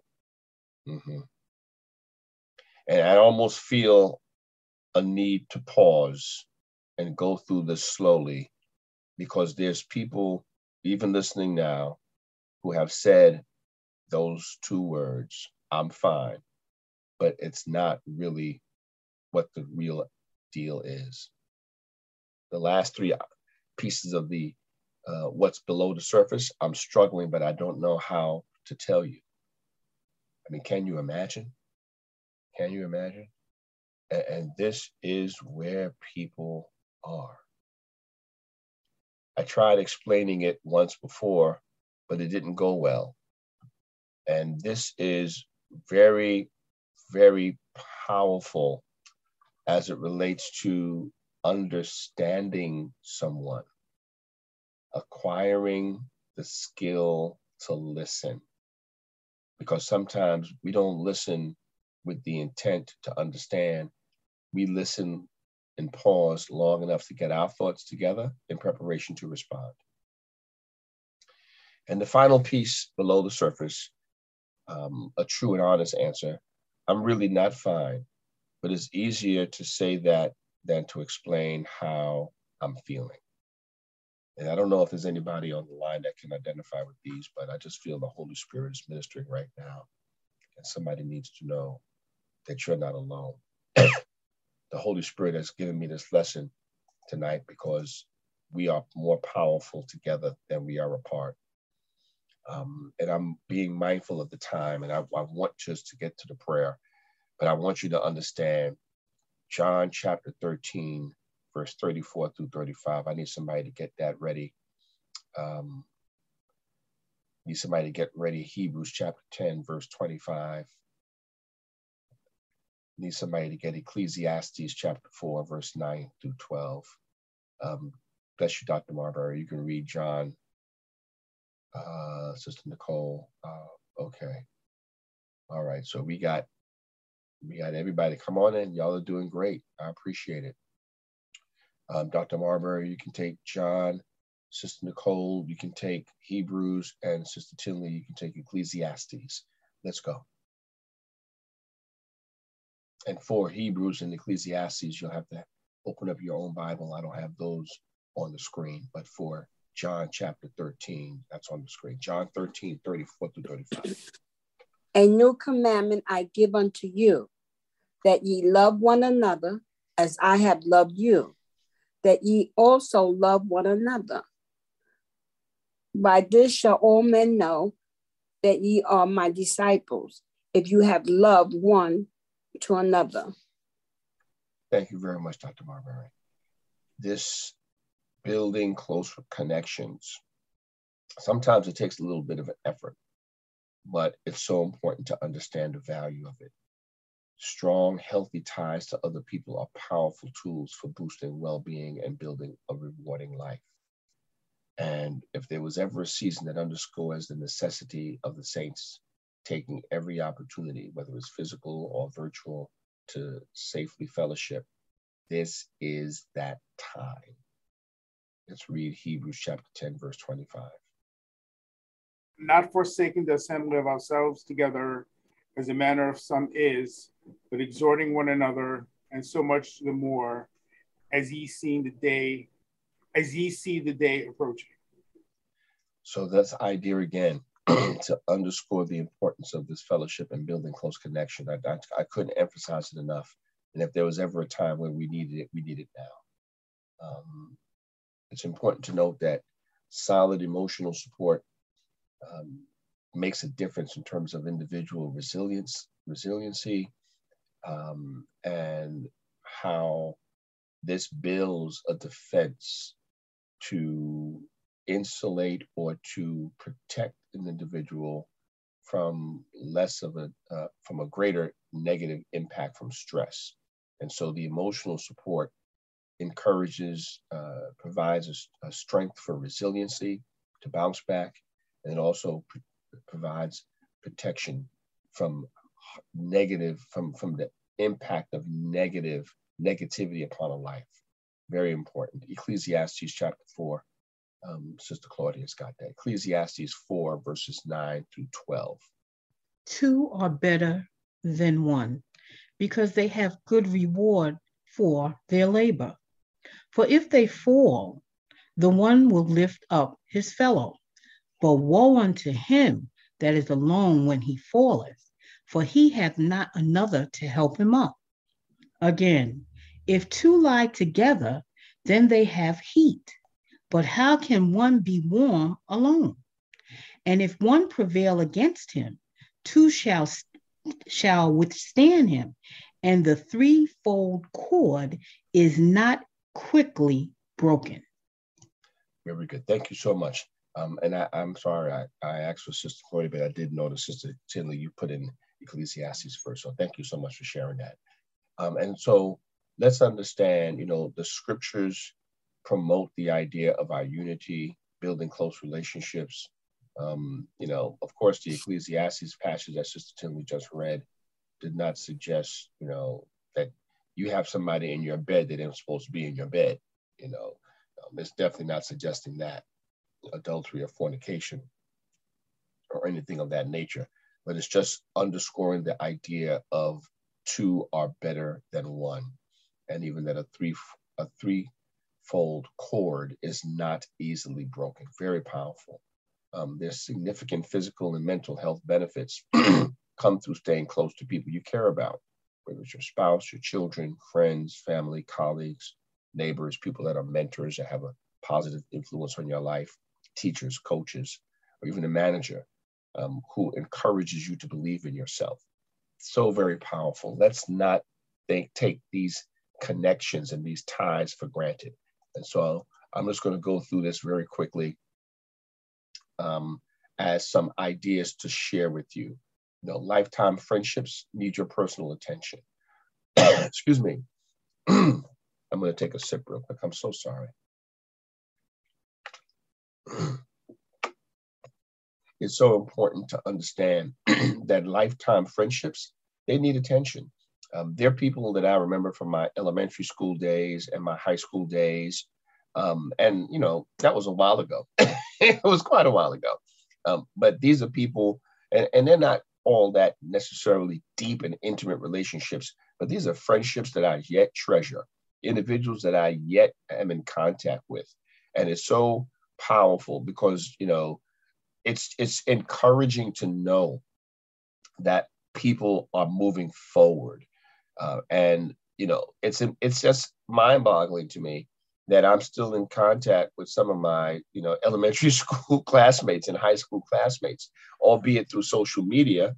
[SPEAKER 1] And I almost feel a need to pause and go through this slowly, because there's people, even listening now, who have said those two words, "I'm fine," but it's not really what the real deal is. The last three pieces of the what's below the surface, I'm struggling, but I don't know how to tell you. I mean, can you imagine? Can you imagine? And this is where people are. I tried explaining it once before, but it didn't go well. And this is very, very powerful as it relates to understanding someone, acquiring the skill to listen. Because sometimes we don't listen with the intent to understand. We listen and pause long enough to get our thoughts together in preparation to respond. And the final piece below the surface, a true and honest answer, "I'm really not fine," but it's easier to say that than to explain how I'm feeling. And I don't know if there's anybody on the line that can identify with these, but I just feel the Holy Spirit is ministering right now. And somebody needs to know that you're not alone. The Holy Spirit has given me this lesson tonight because we are more powerful together than we are apart. And I'm being mindful of the time, and I want just to get to the prayer, but I want you to understand John chapter 13, verse 34 through 35. I need somebody to get that ready. Need somebody to get ready. Hebrews chapter 10, verse 25. Need somebody to get Ecclesiastes chapter 4, verse 9 through 12. Bless you, Dr. Marbury. You can read John. Sister Nicole. Okay. All right. So we got everybody. Come on in. Y'all are doing great. I appreciate it. Dr. Marbury, you can take John. Sister Nicole, you can take Hebrews. And Sister Tinley, you can take Ecclesiastes. Let's go. And for Hebrews and Ecclesiastes, you'll have to open up your own Bible. I don't have those on the screen, but for John chapter 13, that's on the screen. John 13, 34 through 35.
[SPEAKER 2] "A new commandment I give unto you, that ye love one another as I have loved you, that ye also love one another. By this shall all men know that ye are my disciples, if you have loved one to another."
[SPEAKER 1] Thank you very much, Dr. Marbury. This building close connections, sometimes it takes a little bit of an effort, but it's so important to understand the value of it. Strong, healthy ties to other people are powerful tools for boosting well-being and building a rewarding life. And if there was ever a season that underscores the necessity of the saints taking every opportunity, whether it's physical or virtual, to safely fellowship, this is that time. Let's read Hebrews chapter 10, verse 25.
[SPEAKER 3] Not forsaking the assembly of ourselves together, as the manner of some is, but exhorting one another, and so much the more as ye see the day approaching.
[SPEAKER 1] So that's the idea again, to underscore the importance of this fellowship and building close connection. I couldn't emphasize it enough. And if there was ever a time when we needed it, we need it now. It's important to note that solid emotional support makes a difference in terms of individual resiliency, and how this builds a defense to insulate or to protect an individual from from a greater negative impact from stress. And so the emotional support encourages, provides a strength for resiliency to bounce back, and it also provides protection from the impact of negativity upon a life. Very important. Ecclesiastes chapter 4, Sister Claudia's got that. Ecclesiastes 4, verses 9 through 12.
[SPEAKER 5] Two are better than one, because they have good reward for their labor. For if they fall, the one will lift up his fellow. But woe unto him that is alone when he falleth, for he hath not another to help him up. Again, if two lie together, then they have heat. But how can one be warm alone? And if one prevail against him, two shall withstand him, and the threefold cord is not quickly broken.
[SPEAKER 1] Very good. Thank you so much. And I'm sorry, I asked for Sister Claudia, but I did notice, Sister Tinley, you put in Ecclesiastes first. So thank you so much for sharing that. And so let's understand, the scriptures promote the idea of our unity, building close relationships. Of course, the Ecclesiastes passage that Sister Tinley just read did not suggest, that you have somebody in your bed that isn't supposed to be in your bed. It's definitely not suggesting that adultery or fornication or anything of that nature, but it's just underscoring the idea of two are better than one, and even that a threefold cord is not easily broken. Very powerful. There's significant physical and mental health benefits come through staying close to people you care about, whether it's your spouse, your children, friends, family, colleagues, neighbors, people that are mentors that have a positive influence on your life, teachers, coaches, or even a manager who encourages you to believe in yourself. So very powerful. Let's not take these connections and these ties for granted. And so I'm just going to go through this very quickly as some ideas to share with you. Lifetime friendships need your personal attention. Excuse me. I'm going to take a sip real quick. I'm so sorry. It's so important to understand that lifetime friendships, they need attention. They're people that I remember from my elementary school days and my high school days. And, that was a while ago. It was quite a while ago. But these are people, and they're not all that necessarily deep and intimate relationships, but these are friendships that I yet treasure, individuals that I yet am in contact with. And it's so powerful because, it's encouraging to know that people are moving forward. And it's just mind-boggling to me that I'm still in contact with some of my, elementary school classmates and high school classmates, albeit through social media.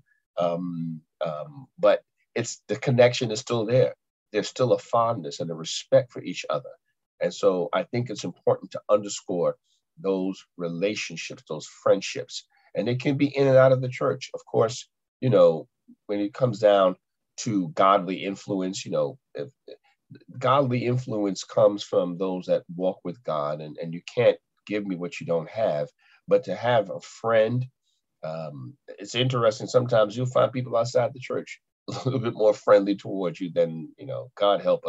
[SPEAKER 1] But the connection is still there. There's still a fondness and a respect for each other. And so I think it's important to underscore those relationships, those friendships, and they can be in and out of the church. Of course, when it comes down to godly influence, godly influence comes from those that walk with God, and you can't give me what you don't have. But to have a friend, it's interesting. Sometimes you'll find people outside the church a little bit more friendly towards you than, God help us,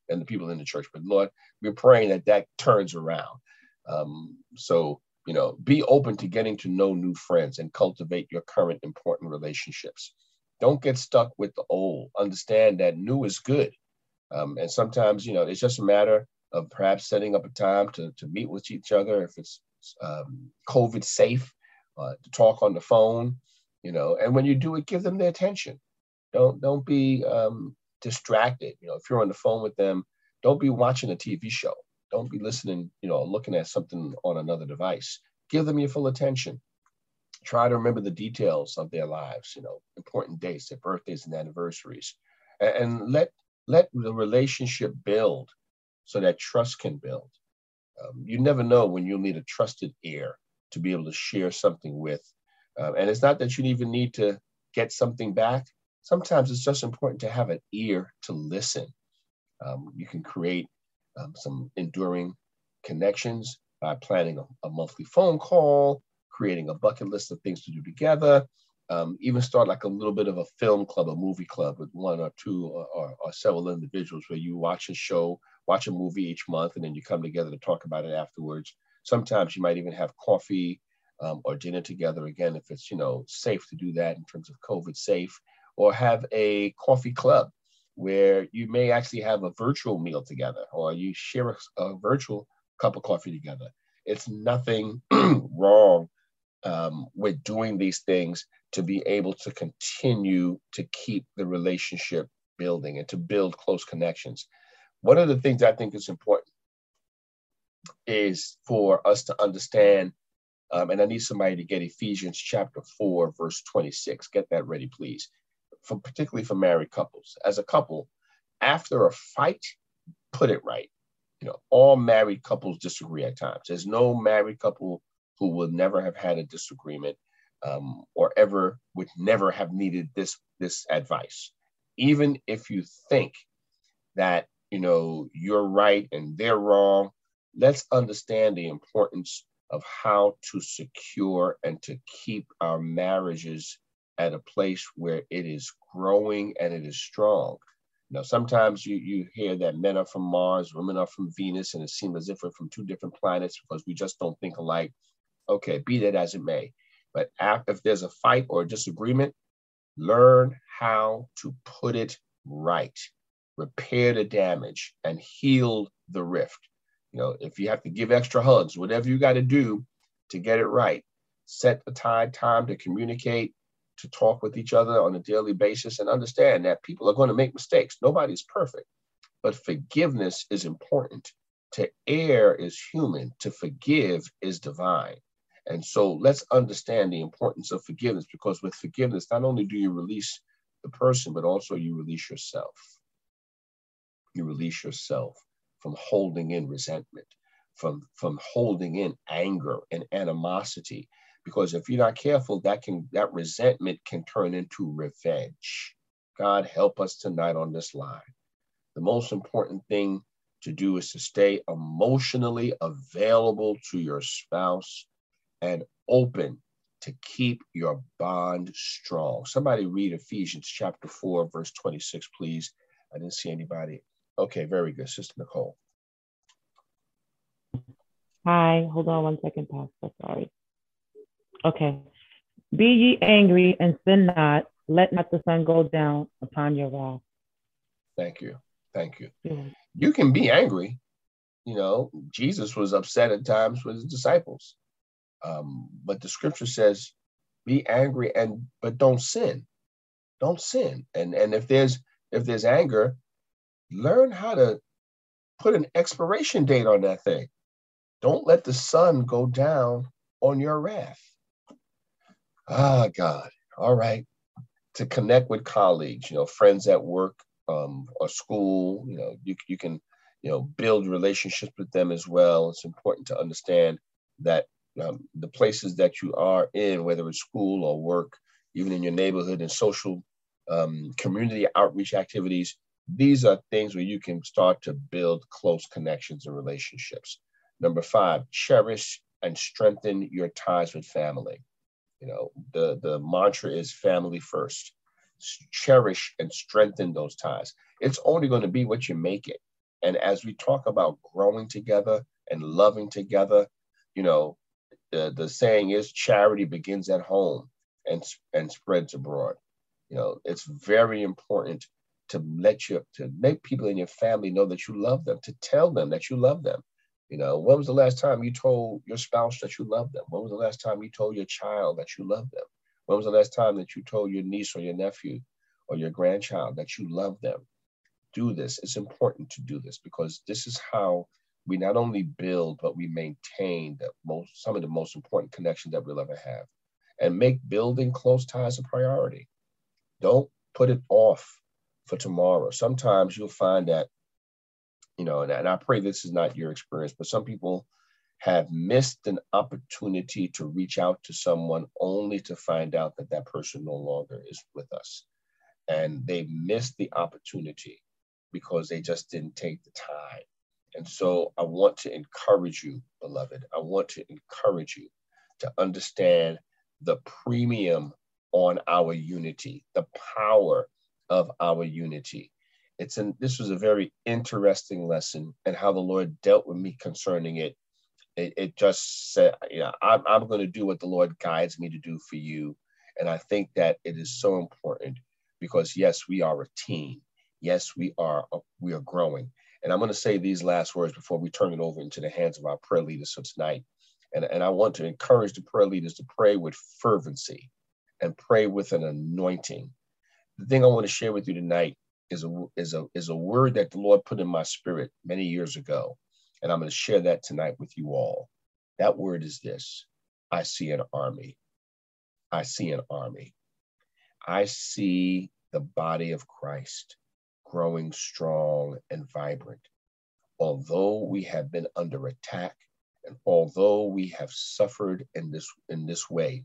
[SPEAKER 1] and the people in the church. But Lord, we're praying that that turns around. So, you know, be open to getting to know new friends and cultivate your current important relationships. Don't get stuck with the old. Understand that new is good. And sometimes, you know, it's just a matter of perhaps setting up a time to meet with each other if it's COVID safe, to talk on the phone, you know, and when you do it, give them their attention. Don't be distracted. You know, if you're on the phone with them, don't be watching a TV show. Don't be listening, you know, looking at something on another device. Give them your full attention. Try to remember the details of their lives, you know, important dates, their birthdays and anniversaries, and let the relationship build so that trust can build. You never know when you'll need a trusted ear to be able to share something with. And it's not that you even need to get something back. Sometimes it's just important to have an ear to listen. You can create some enduring connections by planning a monthly phone call, creating a bucket list of things to do together, even start like a little bit of a film club, a movie club with one or two or several individuals where you watch a movie each month, and then you come together to talk about it afterwards. Sometimes you might even have coffee or dinner together, again, if it's, you know, safe to do that in terms of COVID safe, or have a coffee club where you may actually have a virtual meal together, or you share a virtual cup of coffee together. It's nothing wrong with doing these things to be able to continue to keep the relationship building and to build close connections. One of the things I think is important is for us to understand, and I need somebody to get Ephesians chapter 4, verse 26. Get that ready, please. Particularly for married couples. As a couple, after a fight, put it right. You know, all married couples disagree at times. There's no married couple who would never have had a disagreement or would never have needed this advice. Even if you think that, you know, you're right and they're wrong, let's understand the importance of how to secure and to keep our marriages at a place where it is growing and it is strong. You know, sometimes you hear that men are from Mars, women are from Venus, and it seems as if we're from two different planets because we just don't think alike. Okay, be that as it may. But if there's a fight or a disagreement, learn how to put it right, repair the damage, and heal the rift. You know, if you have to give extra hugs, whatever you got to do to get it right, set aside time to communicate, to talk with each other on a daily basis, and understand that people are going to make mistakes. Nobody's perfect, but forgiveness is important. To err is human, to forgive is divine. And so let's understand the importance of forgiveness, because with forgiveness, not only do you release the person, but also you release yourself. You release yourself from holding in resentment, from holding in anger and animosity. Because if you're not careful, that resentment can turn into revenge. God help us tonight on this line. The most important thing to do is to stay emotionally available to your spouse and open to keep your bond strong. Somebody read Ephesians chapter 4, verse 26, please. I didn't see anybody. Okay, very good. Sister Nicole.
[SPEAKER 6] Hi, hold on one second, Pastor. Sorry. Okay. Be ye angry and sin not. Let not the sun go down upon your wrath.
[SPEAKER 1] Thank you. Thank you.
[SPEAKER 6] Yeah.
[SPEAKER 1] You can be angry. You know, Jesus was upset at times with his disciples. But the scripture says, be angry but don't sin. Don't sin. And if there's anger, learn how to put an expiration date on that thing. Don't let the sun go down on your wrath. Ah, God. All right. To connect with colleagues, you know, friends at work or school, you know, you can, you know, build relationships with them as well. It's important to understand that the places that you are in, whether it's school or work, even in your neighborhood and social community outreach activities, these are things where you can start to build close connections and relationships. Number 5, cherish and strengthen your ties with family. You know, the mantra is family first. Cherish and strengthen those ties. It's only going to be what you make it. And as we talk about growing together and loving together, you know, the saying is charity begins at home and spreads abroad. You know, it's very important to make people in your family know that you love them, to tell them that you love them. You know, when was the last time you told your spouse that you love them? When was the last time you told your child that you love them? When was the last time that you told your niece or your nephew or your grandchild that you love them? Do this. It's important to do this because this is how we not only build, but we maintain some of the most important connections that we'll ever have. And make building close ties a priority. Don't put it off for tomorrow. Sometimes you'll find that, you know, and I pray this is not your experience, but some people have missed an opportunity to reach out to someone only to find out that that person no longer is with us. And they missed the opportunity because they just didn't take the time. And so I want to encourage you, beloved. I want to encourage you to understand the premium on our unity, the power of our unity. This was a very interesting lesson, and how the Lord dealt with me concerning it. It just said, you know, I'm going to do what the Lord guides me to do for you. And I think that it is so important because yes, we are a team. Yes, we are growing. And I'm going to say these last words before we turn it over into the hands of our prayer leaders for tonight. And I want to encourage the prayer leaders to pray with fervency and pray with an anointing. The thing I want to share with you tonight is a word that the Lord put in my spirit many years ago. And I'm going to share that tonight with you all. That word is this: I see an army. I see an army. I see the body of Christ growing strong and vibrant. Although we have been under attack, and although we have suffered in this way,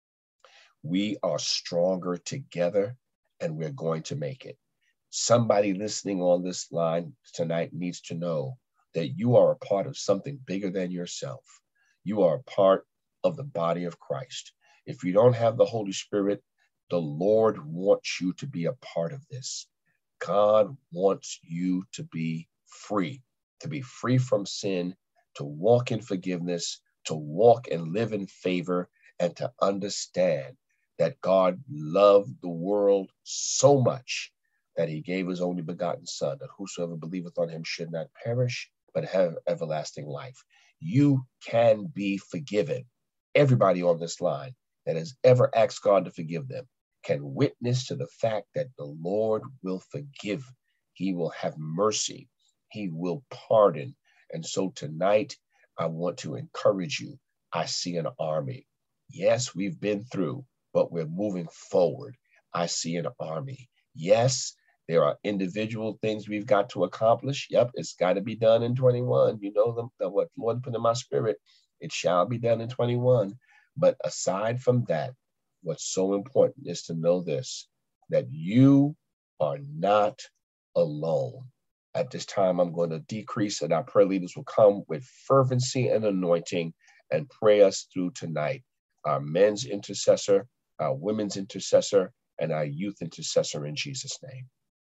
[SPEAKER 1] we are stronger together, and we're going to make it. Somebody listening on this line tonight needs to know that you are a part of something bigger than yourself. You are a part of the body of Christ. If you don't have the Holy Spirit, the Lord wants you to be a part of this. God wants you to be free from sin, to walk in forgiveness, to walk and live in favor, and to understand that God loved the world so much that he gave his only begotten Son, that whosoever believeth on him should not perish, but have everlasting life. You can be forgiven. Everybody on this line that has ever asked God to forgive them can witness to the fact that the Lord will forgive. He will have mercy. He will pardon. And so tonight, I want to encourage you. I see an army. Yes, we've been through, but we're moving forward. I see an army. Yes, there are individual things we've got to accomplish. Yep, it's got to be done in 21. You know what the Lord put in my spirit. It shall be done in 21. But aside from that, what's so important is to know this, that you are not alone. At this time, I'm going to decrease, and our prayer leaders will come with fervency and anointing and pray us through tonight. Our men's intercessor, our women's intercessor, and our youth intercessor, in Jesus' name.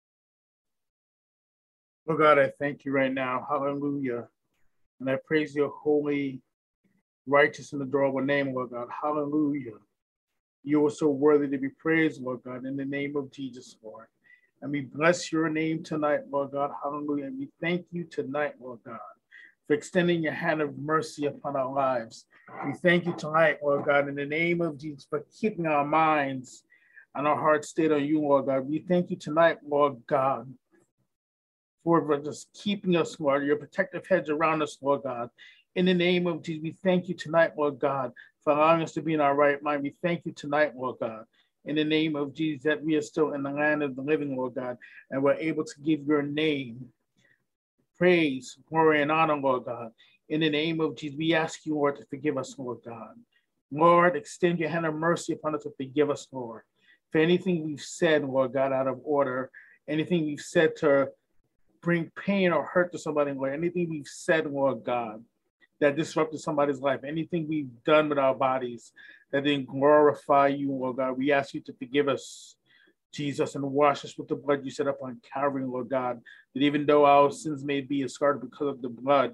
[SPEAKER 3] Lord God, I thank you right now. Hallelujah. And I praise your holy, righteous, and adorable name, Lord God. Hallelujah. You are so worthy to be praised, Lord God, in the name of Jesus, Lord. And we bless your name tonight, Lord God. Hallelujah. And we thank you tonight, Lord God, for extending your hand of mercy upon our lives. We thank you tonight, Lord God, in the name of Jesus, for keeping our minds and our hearts stayed on you, Lord God. We thank you tonight, Lord God, for just keeping us, Lord, your protective hedge around us, Lord God. In the name of Jesus, we thank you tonight, Lord God, for allowing us to be in our right mind. We thank you tonight, Lord God, in the name of Jesus, that we are still in the land of the living, Lord God, and we're able to give your name praise, glory, and honor, Lord God. In the name of Jesus, we ask you, Lord, to forgive us, Lord God. Lord, extend your hand of mercy upon us to forgive us, Lord, for anything we've said, Lord God, out of order, anything we've said to bring pain or hurt to somebody, Lord, anything we've said, Lord God, that disrupted somebody's life, anything we've done with our bodies that didn't glorify you, Lord God, we ask you to forgive us. Jesus, and wash us with the blood you set up on Calvary, Lord God, that even though our sins may be scarred because of the blood,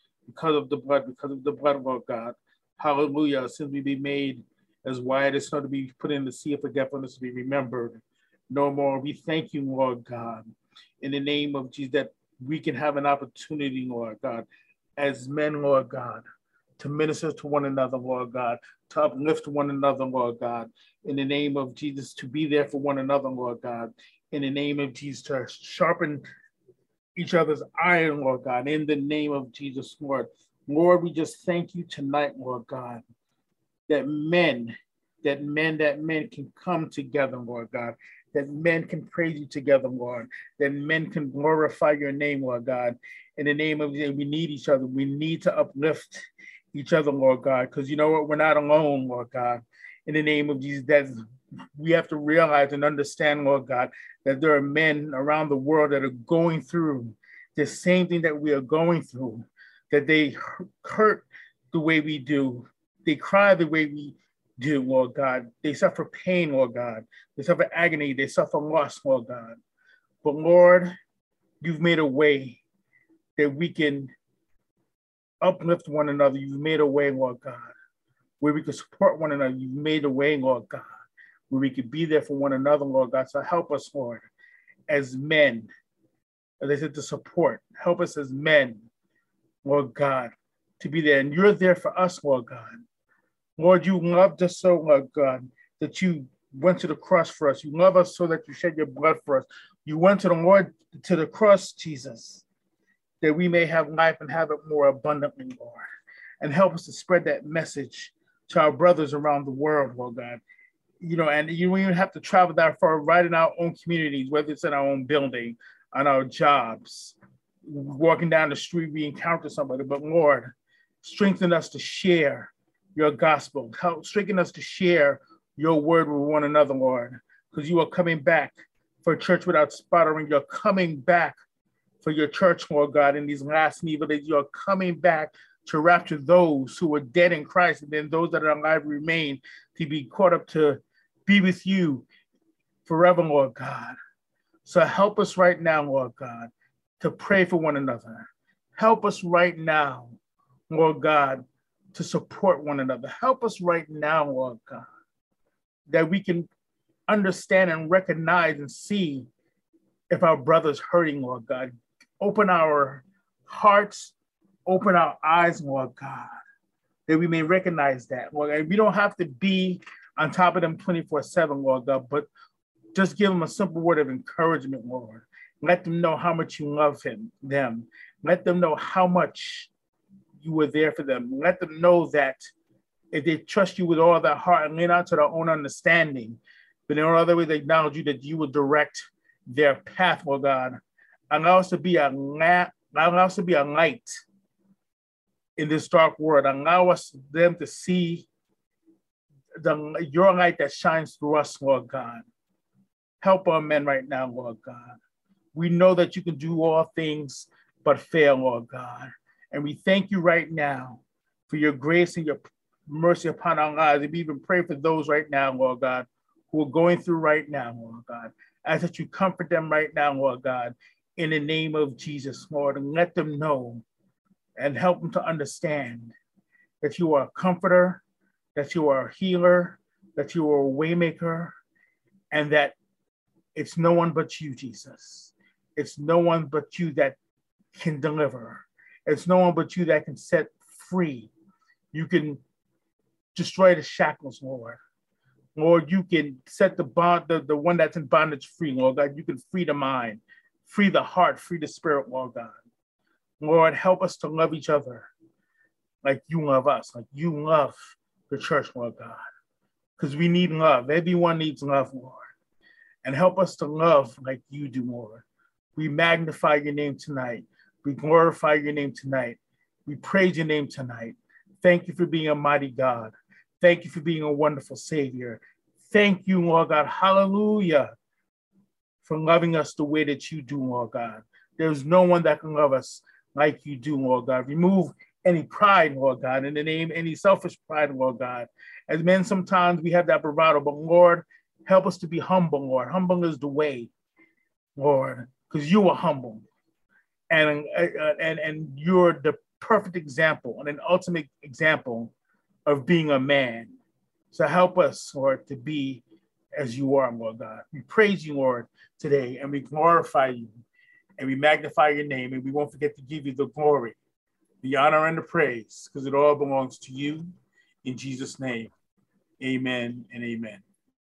[SPEAKER 3] Lord God, hallelujah, our sins may be made as white as snow, to be put in the sea of forgetfulness, to be remembered no more. We thank you, Lord God, in the name of Jesus, that we can have an opportunity, Lord God, as men, Lord God, to minister to one another, Lord God, to uplift one another, Lord God, in the name of Jesus, to be there for one another, Lord God, in the name of Jesus, to sharpen each other's iron, Lord God, in the name of Jesus, Lord. Lord, we just thank you tonight, Lord God, that men can come together, Lord God, that men can praise you together, Lord, that men can glorify your name, Lord God. In the name of Jesus, we need each other. We need to uplift each other, Lord God, because you know what? We're not alone, Lord God. In the name of Jesus, that we have to realize and understand, Lord God, that there are men around the world that are going through the same thing that we are going through, that they hurt the way we do. They cry the way we do, Lord God. They suffer pain, Lord God. They suffer agony. They suffer loss, Lord God. But Lord, you've made a way that we can uplift one another. You've made a way, Lord God, where we can support one another. You've made a way, Lord God, where we could be there for one another, Lord God. So help us, Lord, as men, as I said, to support. Help us as men, Lord God, to be there. And you're there for us, Lord God. Lord, you loved us so, Lord God, that you went to the cross for us. You love us so that you shed your blood for us. You went to the Lord, to the cross, Jesus, that we may have life and have it more abundantly, Lord. And help us to spread that message to our brothers around the world, Lord God. You know, and you don't even have to travel that far, right in our own communities, whether it's in our own building, on our jobs, walking down the street, we encounter somebody. But Lord, strengthen us to share your gospel. Help strengthen us to share your word with one another, Lord, because you are coming back for a church without spot or wrinkle. You're coming back for your church, Lord God, in these last and evil days. You're coming back to rapture those who are dead in Christ, and then those that are alive remain to be caught up to be with you forever, Lord God. So help us right now, Lord God, to pray for one another. Help us right now, Lord God, to support one another. Help us right now, Lord God, that we can understand and recognize and see if our brother's hurting, Lord God. Open our hearts, open our eyes, Lord God, that we may recognize that, Lord God. We don't have to be on top of them 24/7, Lord God, but just give them a simple word of encouragement, Lord. Let them know how much you love them. Let them know how much you were there for them. Let them know that if they trust you with all their heart and lean out to their own understanding, but in all other ways they acknowledge you, that you will direct their path, Lord God. Allow us to be a light in this dark world. Allow them to see your light that shines through us, Lord God. Help our men right now, Lord God. We know that you can do all things but fail, Lord God. And we thank you right now for your grace and your mercy upon our lives. And we even pray for those right now, Lord God, who are going through right now, Lord God. I ask that you comfort them right now, Lord God, in the name of Jesus, Lord, and let them know and help them to understand that you are a comforter, that you are a healer, that you are a waymaker, and that it's no one but you, Jesus. It's no one but you that can deliver. It's no one but you that can set free. You can destroy the shackles, Lord. Lord, you can set the one that's in bondage free, Lord God. You can free the mind, free the heart, free the spirit, Lord God. Lord, help us to love each other like you love us, like you love the church, Lord God. Because we need love. Everyone needs love, Lord. And help us to love like you do, Lord. We magnify your name tonight. We glorify your name tonight. We praise your name tonight. Thank you for being a mighty God. Thank you for being a wonderful Savior. Thank you, Lord God. Hallelujah. For loving us the way that you do, Lord God. There's no one that can love us like you do, Lord God. Remove any pride, Lord God, in the name, any selfish pride, Lord God. As men, sometimes we have that bravado, but Lord, Help us to be humble, Lord. Humble is the way, Lord, because you are humble. And you're the perfect example and an ultimate example of being a man. So help us, Lord, to be as you are, Lord God. We praise you, Lord, today, and we glorify you, and we magnify your name, and we won't forget to give you the glory, the honor, and the praise, because it all belongs to you. In Jesus' name, amen and amen.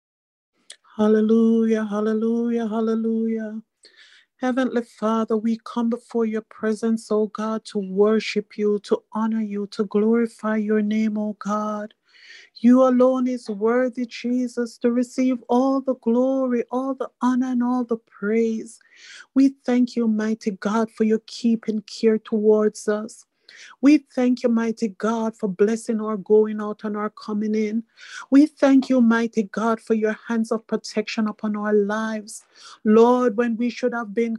[SPEAKER 8] Hallelujah, hallelujah, hallelujah. Heavenly Father, we come before your presence, oh God, to worship you, to honor you, to glorify your name, oh God. You alone is worthy, Jesus, to receive all the glory, all the honor, and all the praise. We thank you, mighty God, for your keeping care towards us. We thank you, mighty God, for blessing our going out and our coming in. We thank you, mighty God, for your hands of protection upon our lives. Lord, when we should have been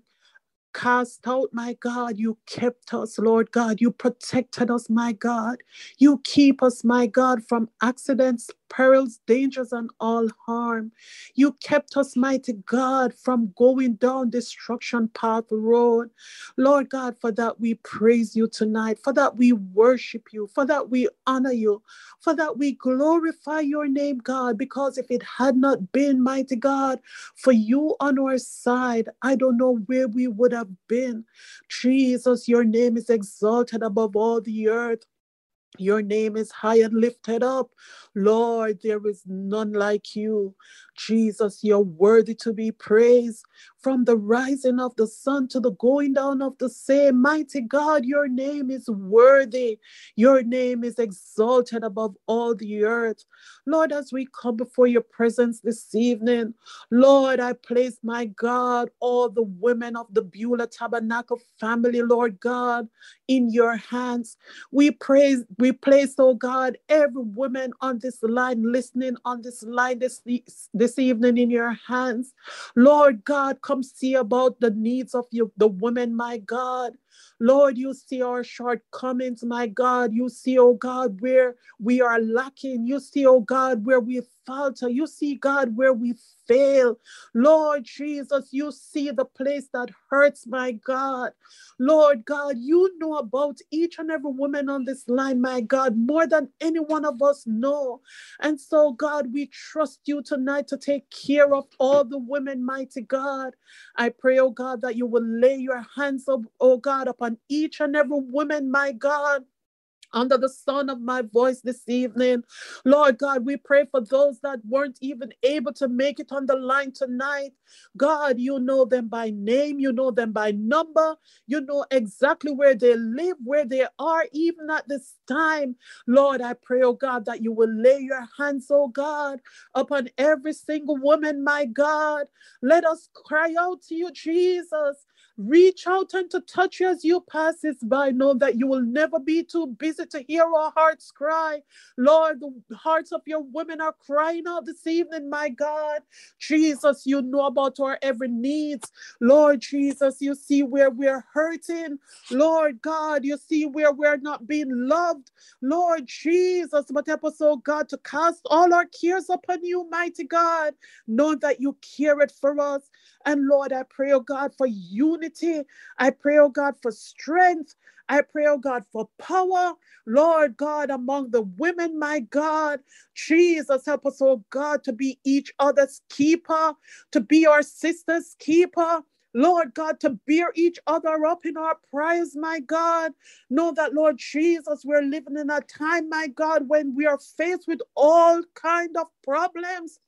[SPEAKER 8] cast out, my God, you kept us, Lord God. You protected us, my God. You keep us, my God, from accidents, perils, dangers, and all harm. You kept us, mighty God, from going down destruction path road. Lord God, for that we praise you tonight. For that we worship you. For that we honor you. For that we glorify your name, God, because if it had not been, mighty God, for you on our side, I don't know where we would have been. Jesus, your name is exalted above all the earth. Your name is high and lifted up. Lord, there is none like you. Jesus, you're worthy to be praised. From the rising of the sun to the going down of the same, mighty God, your name is worthy. Your name is exalted above all the earth. Lord, as we come before your presence this evening, Lord, I place, my God, all the women of the Beulah Tabernacle family, Lord God, in your hands. We place, oh God, every woman on this line, listening on this line this evening in your hands. Lord God, come see about the needs of you, the women, my God. Lord, you see our shortcomings, my God. You see, oh God, where we are lacking. You see, oh God, where we falter. You see, God, where we fail. Lord Jesus, you see the place that hurts, my God. Lord God, you know about each and every woman on this line, my God, more than any one of us know. And so, God, we trust you tonight to take care of all the women, mighty God. I pray, oh God, that you will lay your hands up, oh God, upon each and every woman, my God, under the sound of my voice this evening. Lord God, we pray for those that weren't even able to make it on the line tonight. God, you know them by name, you know them by number, you know exactly where they live, where they are, even at this time. Lord, I pray, oh God, that you will lay your hands, oh God, upon every single woman, my God. Let us cry out to you, Jesus. Reach out and to touch you as you pass us by. Know that you will never be too busy to hear our hearts cry. Lord, the hearts of your women are crying out this evening, my God. Jesus, you know about our every needs. Lord Jesus, you see where we're hurting. Lord God, you see where we're not being loved. Lord Jesus, but help us, oh God, to cast all our cares upon you, mighty God, knowing that you care it for us. And Lord, I pray, oh God, for unity. I pray, oh God, for strength. I pray, oh God, for power. Lord God, among the women, my God. Jesus, help us, oh God, to be each other's keeper, to be our sister's keeper. Lord God, to bear each other up in our prayers, my God. Know that, Lord Jesus, we're living in a time, my God, when we are faced with all kind of problems.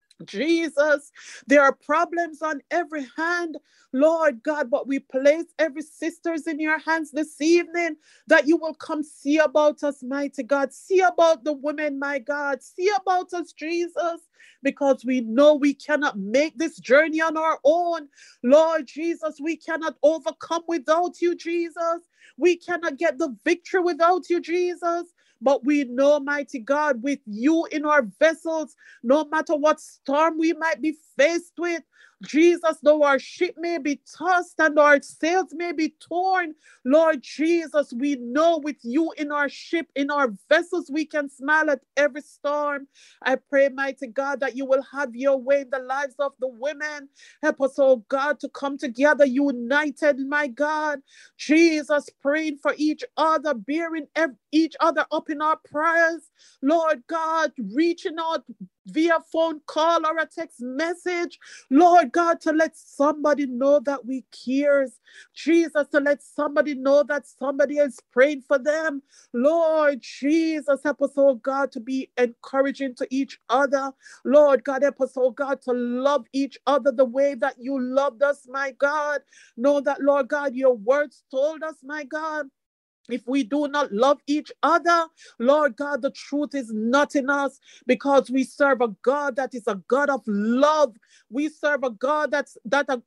[SPEAKER 8] Jesus, there are problems on every hand, Lord God, but we place every sisters in your hands this evening, that you will come see about us, mighty God. See about the women, my God. See about us, Jesus, because we know we cannot make this journey on our own. Lord Jesus, we cannot overcome without you, Jesus. We cannot get the victory without you, Jesus. But we know, mighty God, with you in our vessels, no matter what storm we might be faced with, Jesus, though our ship may be tossed and our sails may be torn, Lord Jesus, we know with you in our ship, in our vessels, we can smile at every storm. I pray, mighty God, that you will have your way in the lives of the women. Help us, oh God, to come together united, my God. Jesus, praying for each other, bearing each other up in our prayers. Lord God, reaching out via phone call or a text message, Lord God, to let somebody know that we cares. Jesus, to let somebody know that somebody is praying for them. Lord Jesus, help us, oh God, to be encouraging to each other. Lord God, help us, oh God, to love each other the way that you loved us, my God. Know that, Lord God, your words told us, my God, if we do not love each other, Lord God, the truth is not in us, because we serve a God that is a God of love. We serve a God that's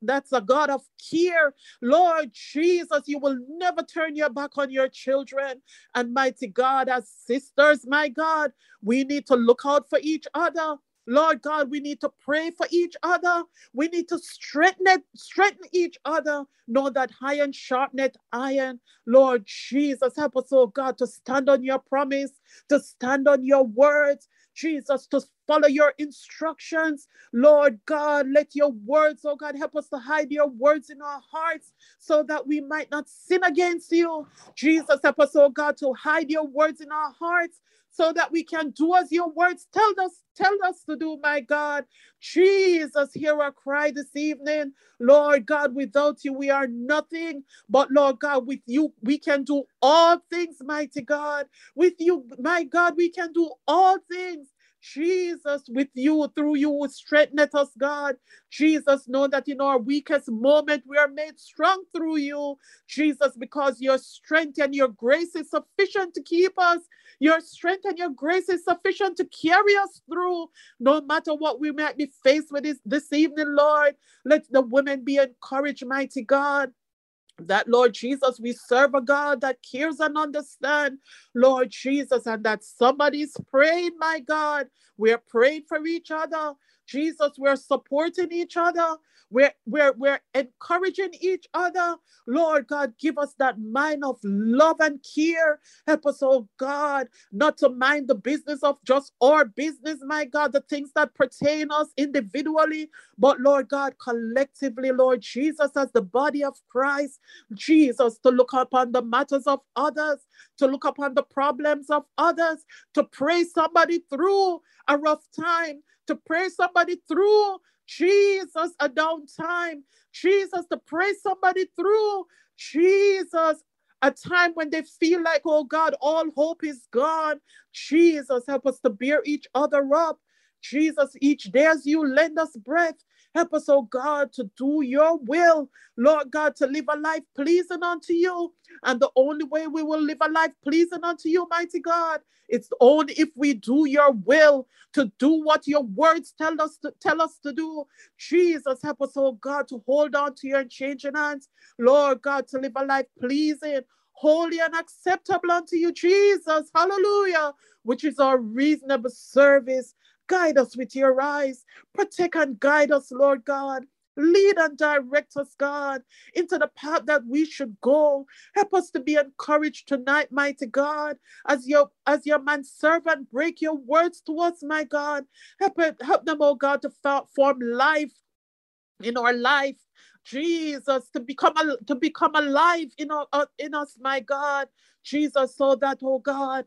[SPEAKER 8] a God of care. Lord Jesus, you will never turn your back on your children. And mighty God, as sisters, my God, we need to look out for each other. Lord God, we need to pray for each other. We need to strengthen each other. Know that iron sharpeneth iron. Lord Jesus, help us, oh God, to stand on your promise, to stand on your words. Jesus, to follow your instructions. Lord God, let your words, oh God, help us to hide your words in our hearts so that we might not sin against you. Jesus, help us, oh God, to hide your words in our hearts so that we can do as your words tell us to do, my God. Jesus, hear our cry this evening. Lord God, without you, we are nothing. But Lord God, with you, we can do all things, mighty God. With you, my God, we can do all things. Jesus, with you, through you, strengthen us, God. Jesus, know that in our weakest moment, we are made strong through you. Jesus, because your strength and your grace is sufficient to keep us. Your strength and your grace is sufficient to carry us through, no matter what we might be faced with this evening, Lord. Let the women be encouraged, mighty God, that, Lord Jesus, we serve a God that cares and understands, Lord Jesus, and that somebody's praying, my God. We're praying for each other. Jesus, we're supporting each other. We're encouraging each other. Lord God, give us that mind of love and care. Help us, oh God, not to mind the business of just our business, my God, the things that pertain us individually, but Lord God, collectively, Lord Jesus, as the body of Christ, Jesus, to look upon the matters of others, to look upon the problems of others, to pray somebody through a rough time, to pray somebody through, Jesus, a down time, Jesus, to pray somebody through, Jesus, a time when they feel like, oh God, all hope is gone. Jesus, help us to bear each other up. Jesus, each day as you lend us breath, help us, oh God, to do your will. Lord God, to live a life pleasing unto you. And the only way we will live a life pleasing unto you, mighty God, it's only if we do your will, to do what your words tell us to do. Jesus, help us, oh God, to hold on to your unchanging hands. Lord God, to live a life pleasing, holy and acceptable unto you, Jesus. Hallelujah. Which is our reasonable service. Guide us with your eyes. Protect and guide us, Lord God. Lead and direct us, God, into the path that we should go. Help us to be encouraged tonight, mighty God, as your man servant break your words to us, my God. Help them, oh God, to form life in our life. Jesus, to become alive in us, my God. Jesus, so that, oh God,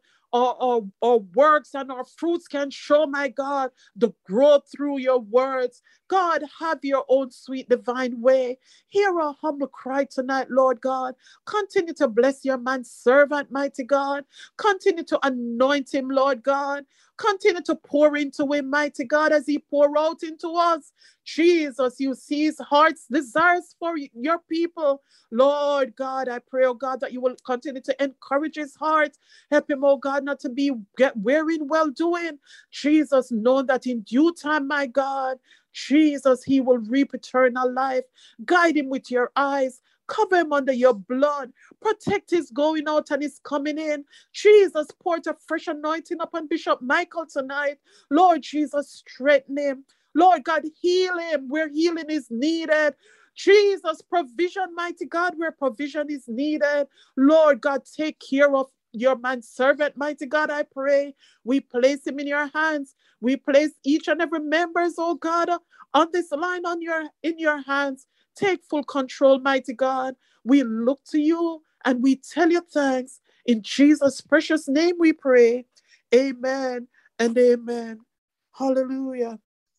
[SPEAKER 8] our works and our fruits can show, my God, the growth through your words. God, have your own sweet divine way. Hear our humble cry tonight, Lord God. Continue to bless your man servant, mighty God. Continue to anoint him, Lord God. Continue to pour into him, mighty God, as he pour out into us. Jesus, you see his heart's desires for your people. Lord God, I pray, oh God, that you will continue to encourage his heart. Help him, oh God, not to get weary in well-doing. Jesus, know that in due time, my God, Jesus, he will reap eternal life. Guide him with your eyes. Cover him under your blood. Protect his going out and his coming in. Jesus, pour a fresh anointing upon Bishop Michael tonight. Lord Jesus, strengthen him. Lord God, heal him where healing is needed. Jesus, provision, mighty God, where provision is needed. Lord God, take care of your manservant, mighty God, I pray. We place him in your hands. We place each and every members, oh God, on this line in your hands. Take full control, mighty God. We look to you and we tell you thanks. In Jesus' precious name we pray. Amen and amen. Hallelujah.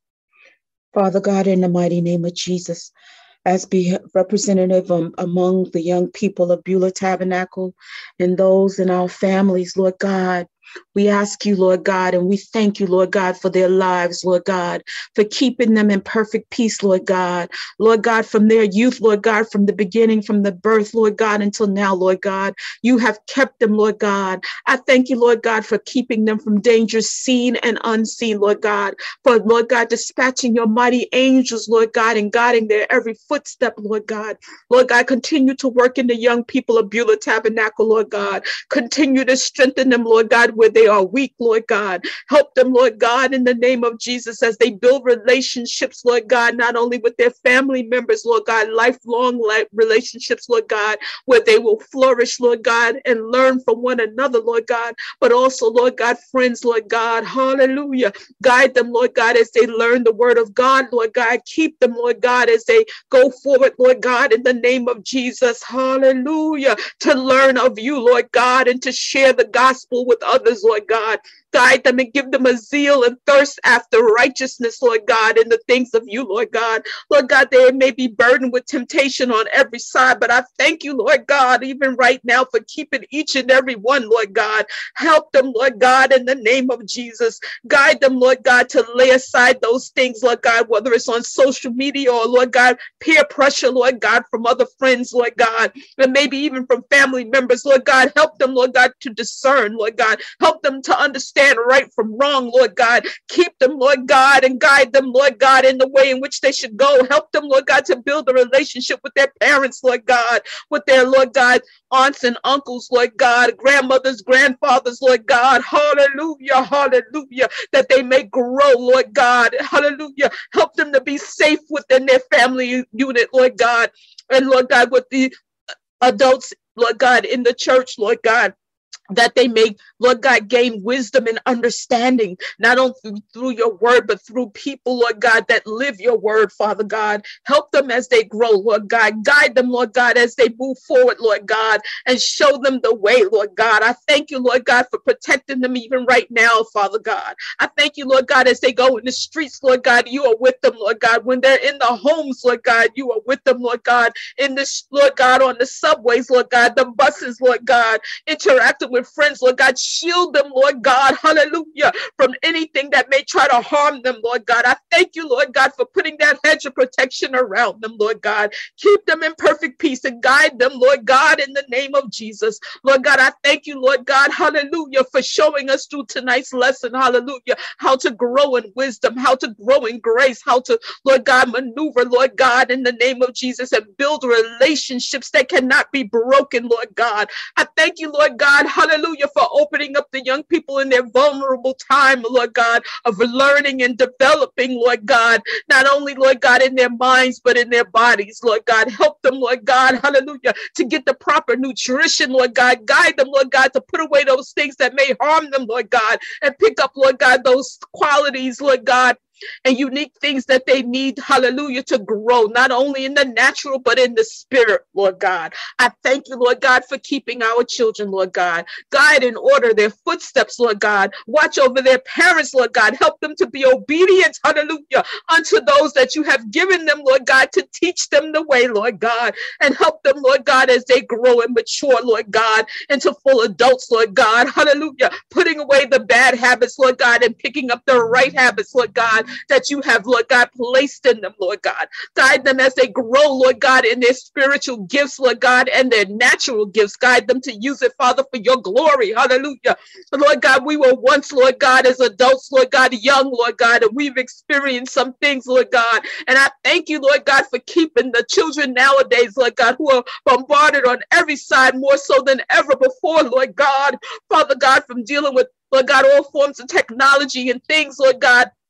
[SPEAKER 5] Father God, in the mighty name of Jesus, as be representative among the young people of Beulah Tabernacle and those in our families, Lord God, we ask you, Lord God, and we thank you, Lord God, for their lives, Lord God, for keeping them in perfect peace, Lord God. Lord God, from their youth, Lord God, from the beginning, from the birth, Lord God, until now, Lord God, you have kept them, Lord God. I thank you, Lord God, for keeping them from dangers seen and unseen, Lord God, for, Lord God, dispatching your mighty angels, Lord God, and guiding their every footstep, Lord God. Lord God, continue to work in the young people of Beulah Tabernacle, Lord God. Continue to strengthen them, Lord God, where they are weak, Lord God. Help them, Lord God, in the name of Jesus, as they build relationships, Lord God, not only with their family members, Lord God, lifelong relationships, Lord God, where they will flourish, Lord God, and learn from one another, Lord God, but also, Lord God, friends, Lord God, hallelujah. Guide them, Lord God, as they learn the word of God, Lord God. Keep them, Lord God, as they go forward, Lord God, in the name of Jesus, hallelujah, to learn of you, Lord God, and to share the gospel with others, Lord God. Guide them and give them a zeal and thirst after righteousness, Lord God, in the things of you, Lord God. Lord God, they may be burdened with temptation on every side, but I thank you, Lord God, even right now for keeping each and every one, Lord God. Help them, Lord God, in the name of Jesus. Guide them, Lord God, to lay aside those things, Lord God, whether it's on social media or, Lord God, peer pressure, Lord God, from other friends, Lord God, and maybe even from family members, Lord God. Help them, Lord God, to discern, Lord God. Help them to understand right from wrong, Lord God. Keep them, Lord God, and guide them, Lord God, in the way in which they should go. Help them, Lord God, to build a relationship with their parents, Lord God, with their, Lord God, aunts and uncles, Lord God, grandmothers, grandfathers, Lord God. Hallelujah, hallelujah, that they may grow, Lord God. Hallelujah. Help them to be safe within their family unit, Lord God. And Lord God, with the adults, Lord God, in the church, Lord God, that they may, Lord God, gain wisdom and understanding, not only through your word, but through people, Lord God, that live your word, Father God. Help them as they grow, Lord God. Guide them, Lord God, as they move forward, Lord God, and show them the way, Lord God. I thank you, Lord God, for protecting them even right now, Father God. I thank you, Lord God, as they go in the streets, Lord God, you are with them, Lord God. When they're in the homes, Lord God, you are with them, Lord God. In this, Lord God, on the subways, Lord God, the buses, Lord God, interacting with friends, Lord God. Shield them, Lord God, hallelujah, from anything that may try to harm them, Lord God. I thank you, Lord God, for putting that hedge of protection around them, Lord God. Keep them in perfect peace and guide them, Lord God, in the name of Jesus. Lord God, I thank you, Lord God, hallelujah, for showing us through tonight's lesson, hallelujah, how to grow in wisdom, how to grow in grace, how to, Lord God, maneuver, Lord God, in the name of Jesus, and build relationships that cannot be broken, Lord God. I thank you, Lord God, hallelujah, for opening up the young people in their vulnerable time, Lord God, of learning and developing, Lord God, not only, Lord God, in their minds, but in their bodies, Lord God. Help them, Lord God, hallelujah, to get the proper nutrition, Lord God. Guide them, Lord God, to put away those things that may harm them, Lord God, and pick up, Lord God, those qualities, Lord God, and unique things that they need, hallelujah, to grow, not only in the natural, but in the spirit, Lord God. I thank you, Lord God, for keeping our children, Lord God. Guide and order their footsteps, Lord God. Watch over their parents, Lord God. Help them to be obedient, hallelujah, unto those that you have given them, Lord God, to teach them the way, Lord God, and help them, Lord God, as they grow and mature, Lord God, into full adults, Lord God, hallelujah, putting away the bad habits, Lord God, and picking up the right habits, Lord God, that you have, Lord God, placed in them, Lord God. Guide them as they grow, Lord God, in their spiritual gifts, Lord God, and their natural gifts. Guide them to use it, Father, for your glory. Hallelujah. Lord God, we were once, Lord God, as adults, Lord God, young, Lord God, and we've experienced some things, Lord God. And I thank you, Lord God, for keeping the children nowadays, Lord God, who are bombarded on every side more so than ever before, Lord God. Father God, from dealing with, Lord God, all forms of technology and things, Lord God,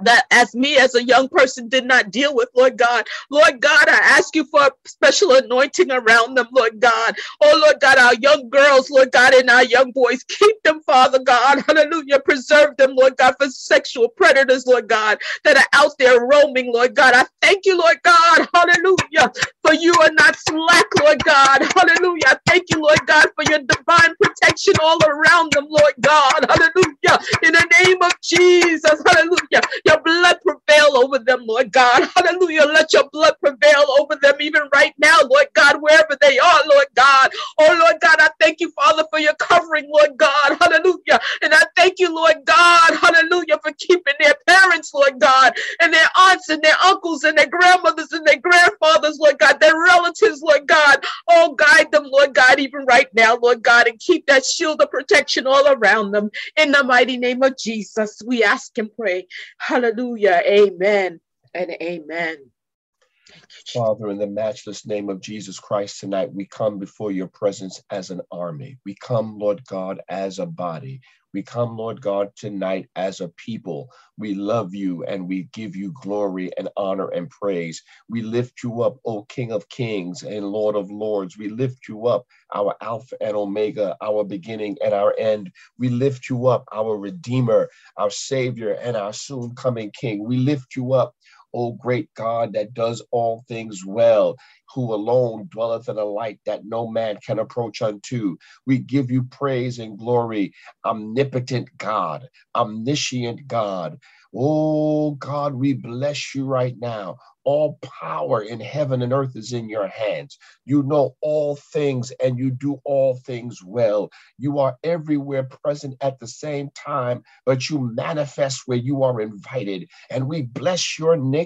[SPEAKER 5] that as me as a young person did not deal with, Lord God. Lord God, I ask you for a special anointing around them, Lord God. Oh, Lord God, our young girls, Lord God, and our young boys, keep them, Father God. Hallelujah. Preserve them, Lord God, for sexual predators, Lord God, that are out there roaming, Lord God. I thank you, Lord God. Hallelujah. For you are not slack, Lord God. Hallelujah. I thank you, Lord God, for your divine protection all around them, Lord God. Hallelujah. In the name of Jesus. Hallelujah. Your blood prevail over them, Lord God. Hallelujah. Let your blood prevail over them even right now, Lord God, wherever they are, Lord God. Oh, Lord God, I thank you, Father, for your covering, Lord God. Hallelujah. And I thank you, Lord God. Hallelujah, for keeping their parents, Lord God, and their aunts and their uncles and their grandmothers and their grandfathers, Lord God, their relatives, Lord God. Oh, guide them, Lord God, even right now, Lord God, and keep that shield of protection all around them. In the mighty name of Jesus, we ask and pray. Hallelujah. Amen and amen.
[SPEAKER 1] Father, in the matchless name of Jesus Christ, tonight we come before your presence as an army. We come, Lord God, as a body. We come, Lord God, tonight as a people. We love you and we give you glory and honor and praise. We lift you up, O King of Kings and Lord of Lords. We lift you up, our Alpha and Omega, our beginning and our end. We lift you up, our Redeemer, our Savior, and our soon coming King. We lift you up, O great God that does all things well, who alone dwelleth in a light that no man can approach unto. We give you praise and glory, omnipotent God, omniscient God. Oh God, we bless you right now. All power in heaven and earth is in your hands. You know all things and you do all things well. You are everywhere present at the same time, but you manifest where you are invited. And we bless your name.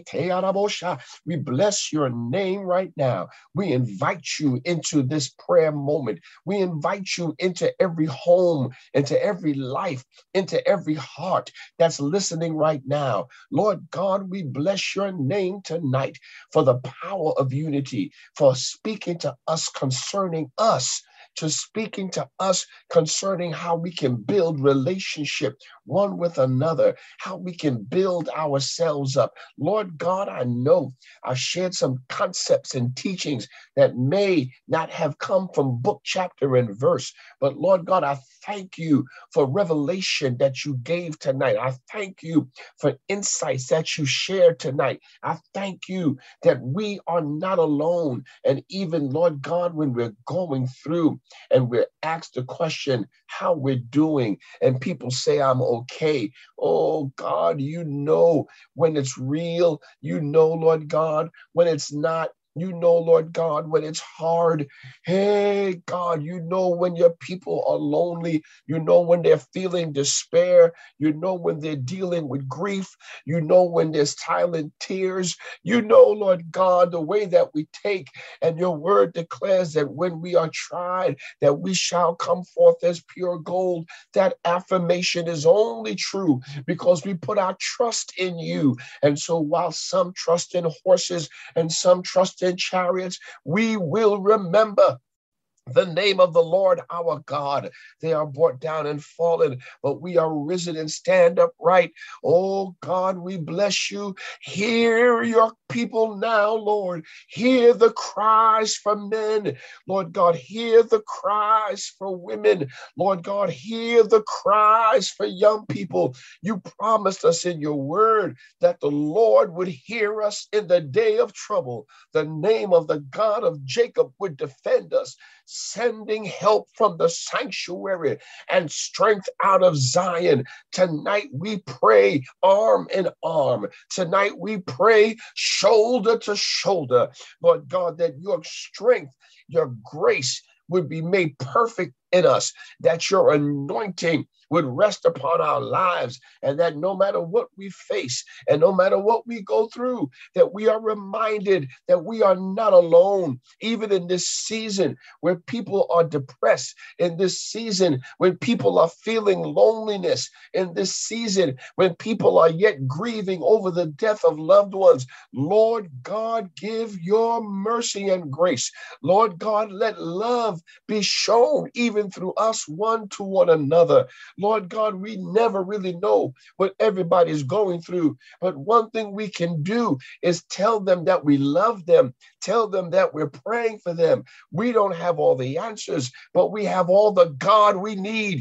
[SPEAKER 1] We bless your name right now. We invite you into this prayer moment. We invite you into every home, into every life, into every heart that's listening right now. Lord God, we bless your name tonight for the power of unity, for speaking to us concerning us, to speaking to us concerning how we can build relationship one with another, how we can build ourselves up. Lord God, I know I shared some concepts and teachings that may not have come from book, chapter, and verse, but Lord God, I thank you for revelation that you gave tonight. I thank you for insights that you shared tonight. I thank you that we are not alone. And even, Lord God, when we're going through and we're asked the question, how we're doing, and people say, I'm okay. Oh God, you know when it's real. You know, Lord God, when it's not. You know, Lord God, when it's hard. Hey, God, you know when your people are lonely. You know when they're feeling despair. You know when they're dealing with grief. You know when there's silent tears. You know, Lord God, the way that we take, and your word declares that when we are tried, that we shall come forth as pure gold. That affirmation is only true because we put our trust in you. And so while some trust in horses and some trust in chariots, we will remember the name of the Lord our God. They are brought down and fallen, but we are risen and stand upright. Oh God, we bless you. Hear your people now, Lord. Hear the cries for men. Lord God, hear the cries for women. Lord God, hear the cries for young people. You promised us in your word that the Lord would hear us in the day of trouble. The name of the God of Jacob would defend us, sending help from the sanctuary and strength out of Zion. Tonight we pray arm in arm. Tonight we pray shoulder to shoulder. Lord God, that your strength, your grace would be made perfect in us, that your anointing would rest upon our lives, and that no matter what we face and no matter what we go through, that we are reminded that we are not alone, even in this season where people are depressed, in this season when people are feeling loneliness, in this season when people are yet grieving over the death of loved ones. Lord God, give your mercy and grace. Lord God, let love be shown even through us one to one another. Lord God, we never really know what everybody's going through. But one thing we can do is tell them that we love them, tell them that we're praying for them. We don't have all the answers, but we have all the God we need.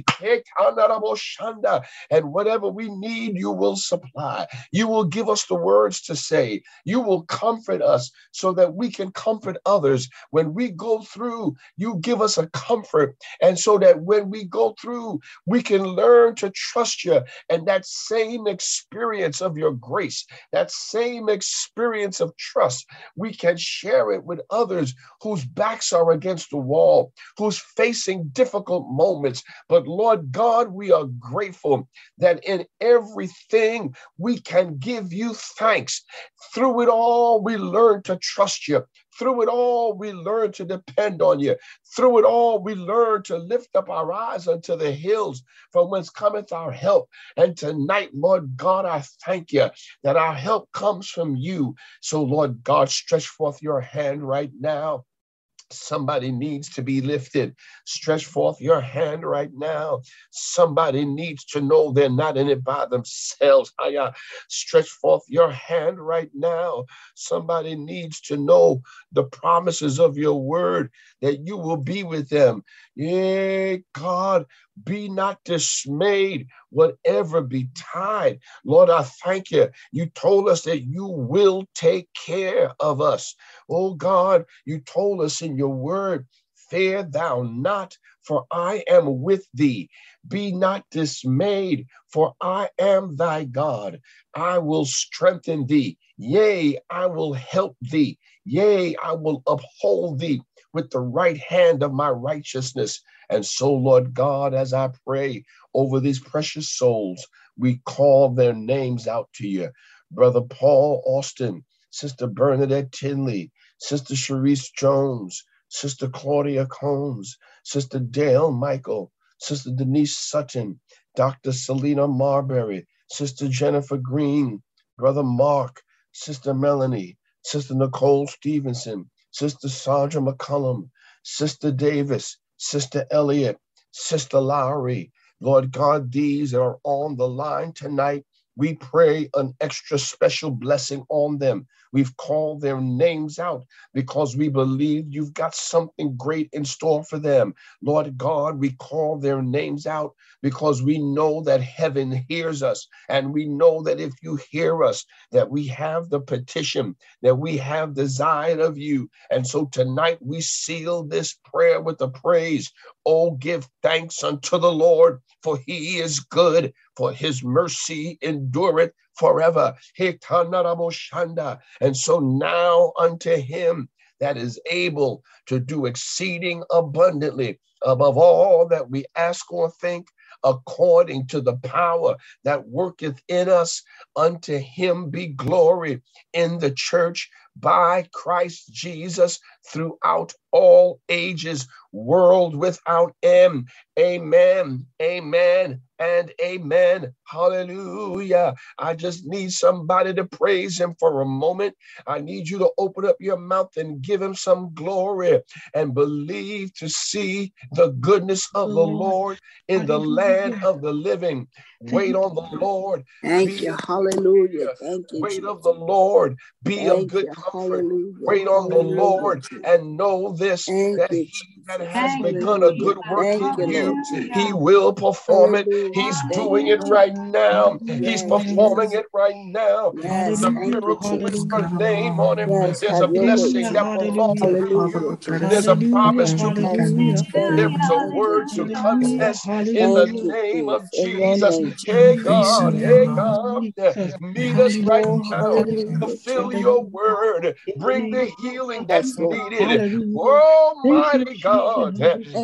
[SPEAKER 1] And whatever we need, you will supply. You will give us the words to say. You will comfort us so that we can comfort others. When we go through, you give us a comfort. And so that when we go through, we can learn to trust you. And that same experience of your grace, that same experience of trust, we can share it with others whose backs are against the wall, who's facing difficult moments. But Lord God, we are grateful that in everything we can give you thanks. Through it all, we learn to trust you. Through it all, we learn to depend on you. Through it all, we learn to lift up our eyes unto the hills from whence cometh our help. And tonight, Lord God, I thank you that our help comes from you. So, Lord God, stretch forth your hand right now. Somebody needs to be lifted. Stretch forth your hand right now. Somebody needs to know they're not in it by themselves. Stretch forth your hand right now. Somebody needs to know the promises of your word, that you will be with them. Yea, God, be not dismayed, whatever betide. Lord, I thank you. You told us that you will take care of us. Oh God, you told us in your word, fear thou not, for I am with thee. Be not dismayed, for I am thy God. I will strengthen thee. Yea, I will help thee. Yea, I will uphold thee with the right hand of my righteousness. And so, Lord God, as I pray over these precious souls, we call their names out to you. Brother Paul Austin, Sister Bernadette Tinley, Sister Sharice Jones, Sister Claudia Combs, Sister Dale Michael, Sister Denise Sutton, Dr. Selena Marbury, Sister Jennifer Green, Brother Mark, Sister Melanie, Sister Nicole Stevenson, Sister Sandra McCullum, Sister Davis, Sister Elliott, Sister Lowry. Lord God, these are on the line tonight. We pray an extra special blessing on them. We've called their names out because we believe you've got something great in store for them. Lord God, we call their names out because we know that heaven hears us. And we know that if you hear us, that we have the petition, that we have desired of you. And so tonight we seal this prayer with the praise. Oh, give thanks unto the Lord, for he is good, for his mercy endureth forever. And so now unto him that is able to do exceeding abundantly above all that we ask or think, according to the power that worketh in us, unto him be glory in the church by Christ Jesus throughout all ages, world without end. Amen, amen, and amen. Hallelujah. I just need somebody to praise him for a moment. I need you to open up your mouth and give him some glory and believe to see the goodness of the Lord in the land of the living. Wait on the Lord.
[SPEAKER 2] Thank you. Hallelujah. Thank you.
[SPEAKER 1] Wait of the Lord. Be of good comfort. Wait on the Lord and know this, that he that has begun a good work in you, he will perform it. He's doing it right now. He's performing it right now. The miracle with her name on him. There's a blessing that will fall on you. There's a promise to receive. There is a word to confess in the name of Jesus. Hey God, meet us right now. Fulfill your word. Bring the healing that's needed. Almighty God.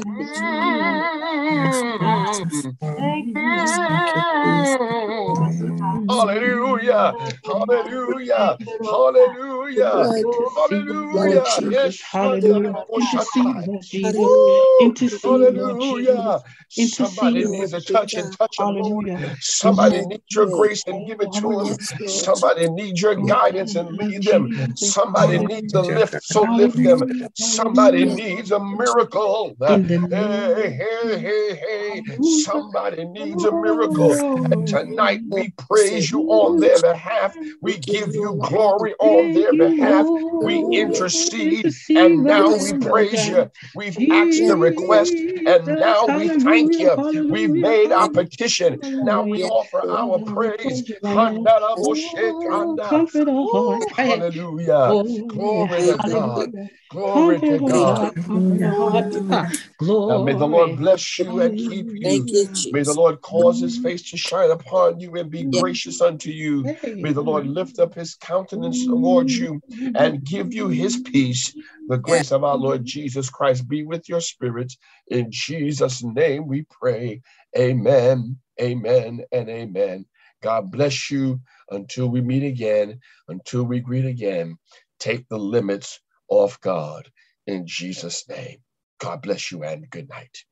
[SPEAKER 1] Hallelujah. Hallelujah. Hallelujah. Hallelujah. Yes.
[SPEAKER 5] Hallelujah. Intercede, Lord Jesus.
[SPEAKER 1] Hallelujah. Somebody needs a touch and touch them, Lord. Somebody needs your grace and give it to them. Somebody needs your guidance and lead them. Somebody needs a lift, so lift them. Somebody needs a miracle. miracle.
[SPEAKER 5] In the
[SPEAKER 1] Hey. Somebody needs a miracle. And tonight we praise you on their behalf. We give you glory on their behalf. We intercede, and now we praise you. We've asked the request, and now we thank you. We've made our petition. Now we offer our praise. Hallelujah. Glory to God. Glory to God. Now may the Lord bless you and keep you. May the Lord cause his face to shine upon you and be gracious unto you. May the Lord lift up his countenance towards you and give you his peace. The grace of our Lord Jesus Christ be with your spirit. In Jesus' name we pray. Amen, amen, and amen. God bless you until we meet again, until we greet again. Take the limits off God in Jesus' name. God bless you and good night.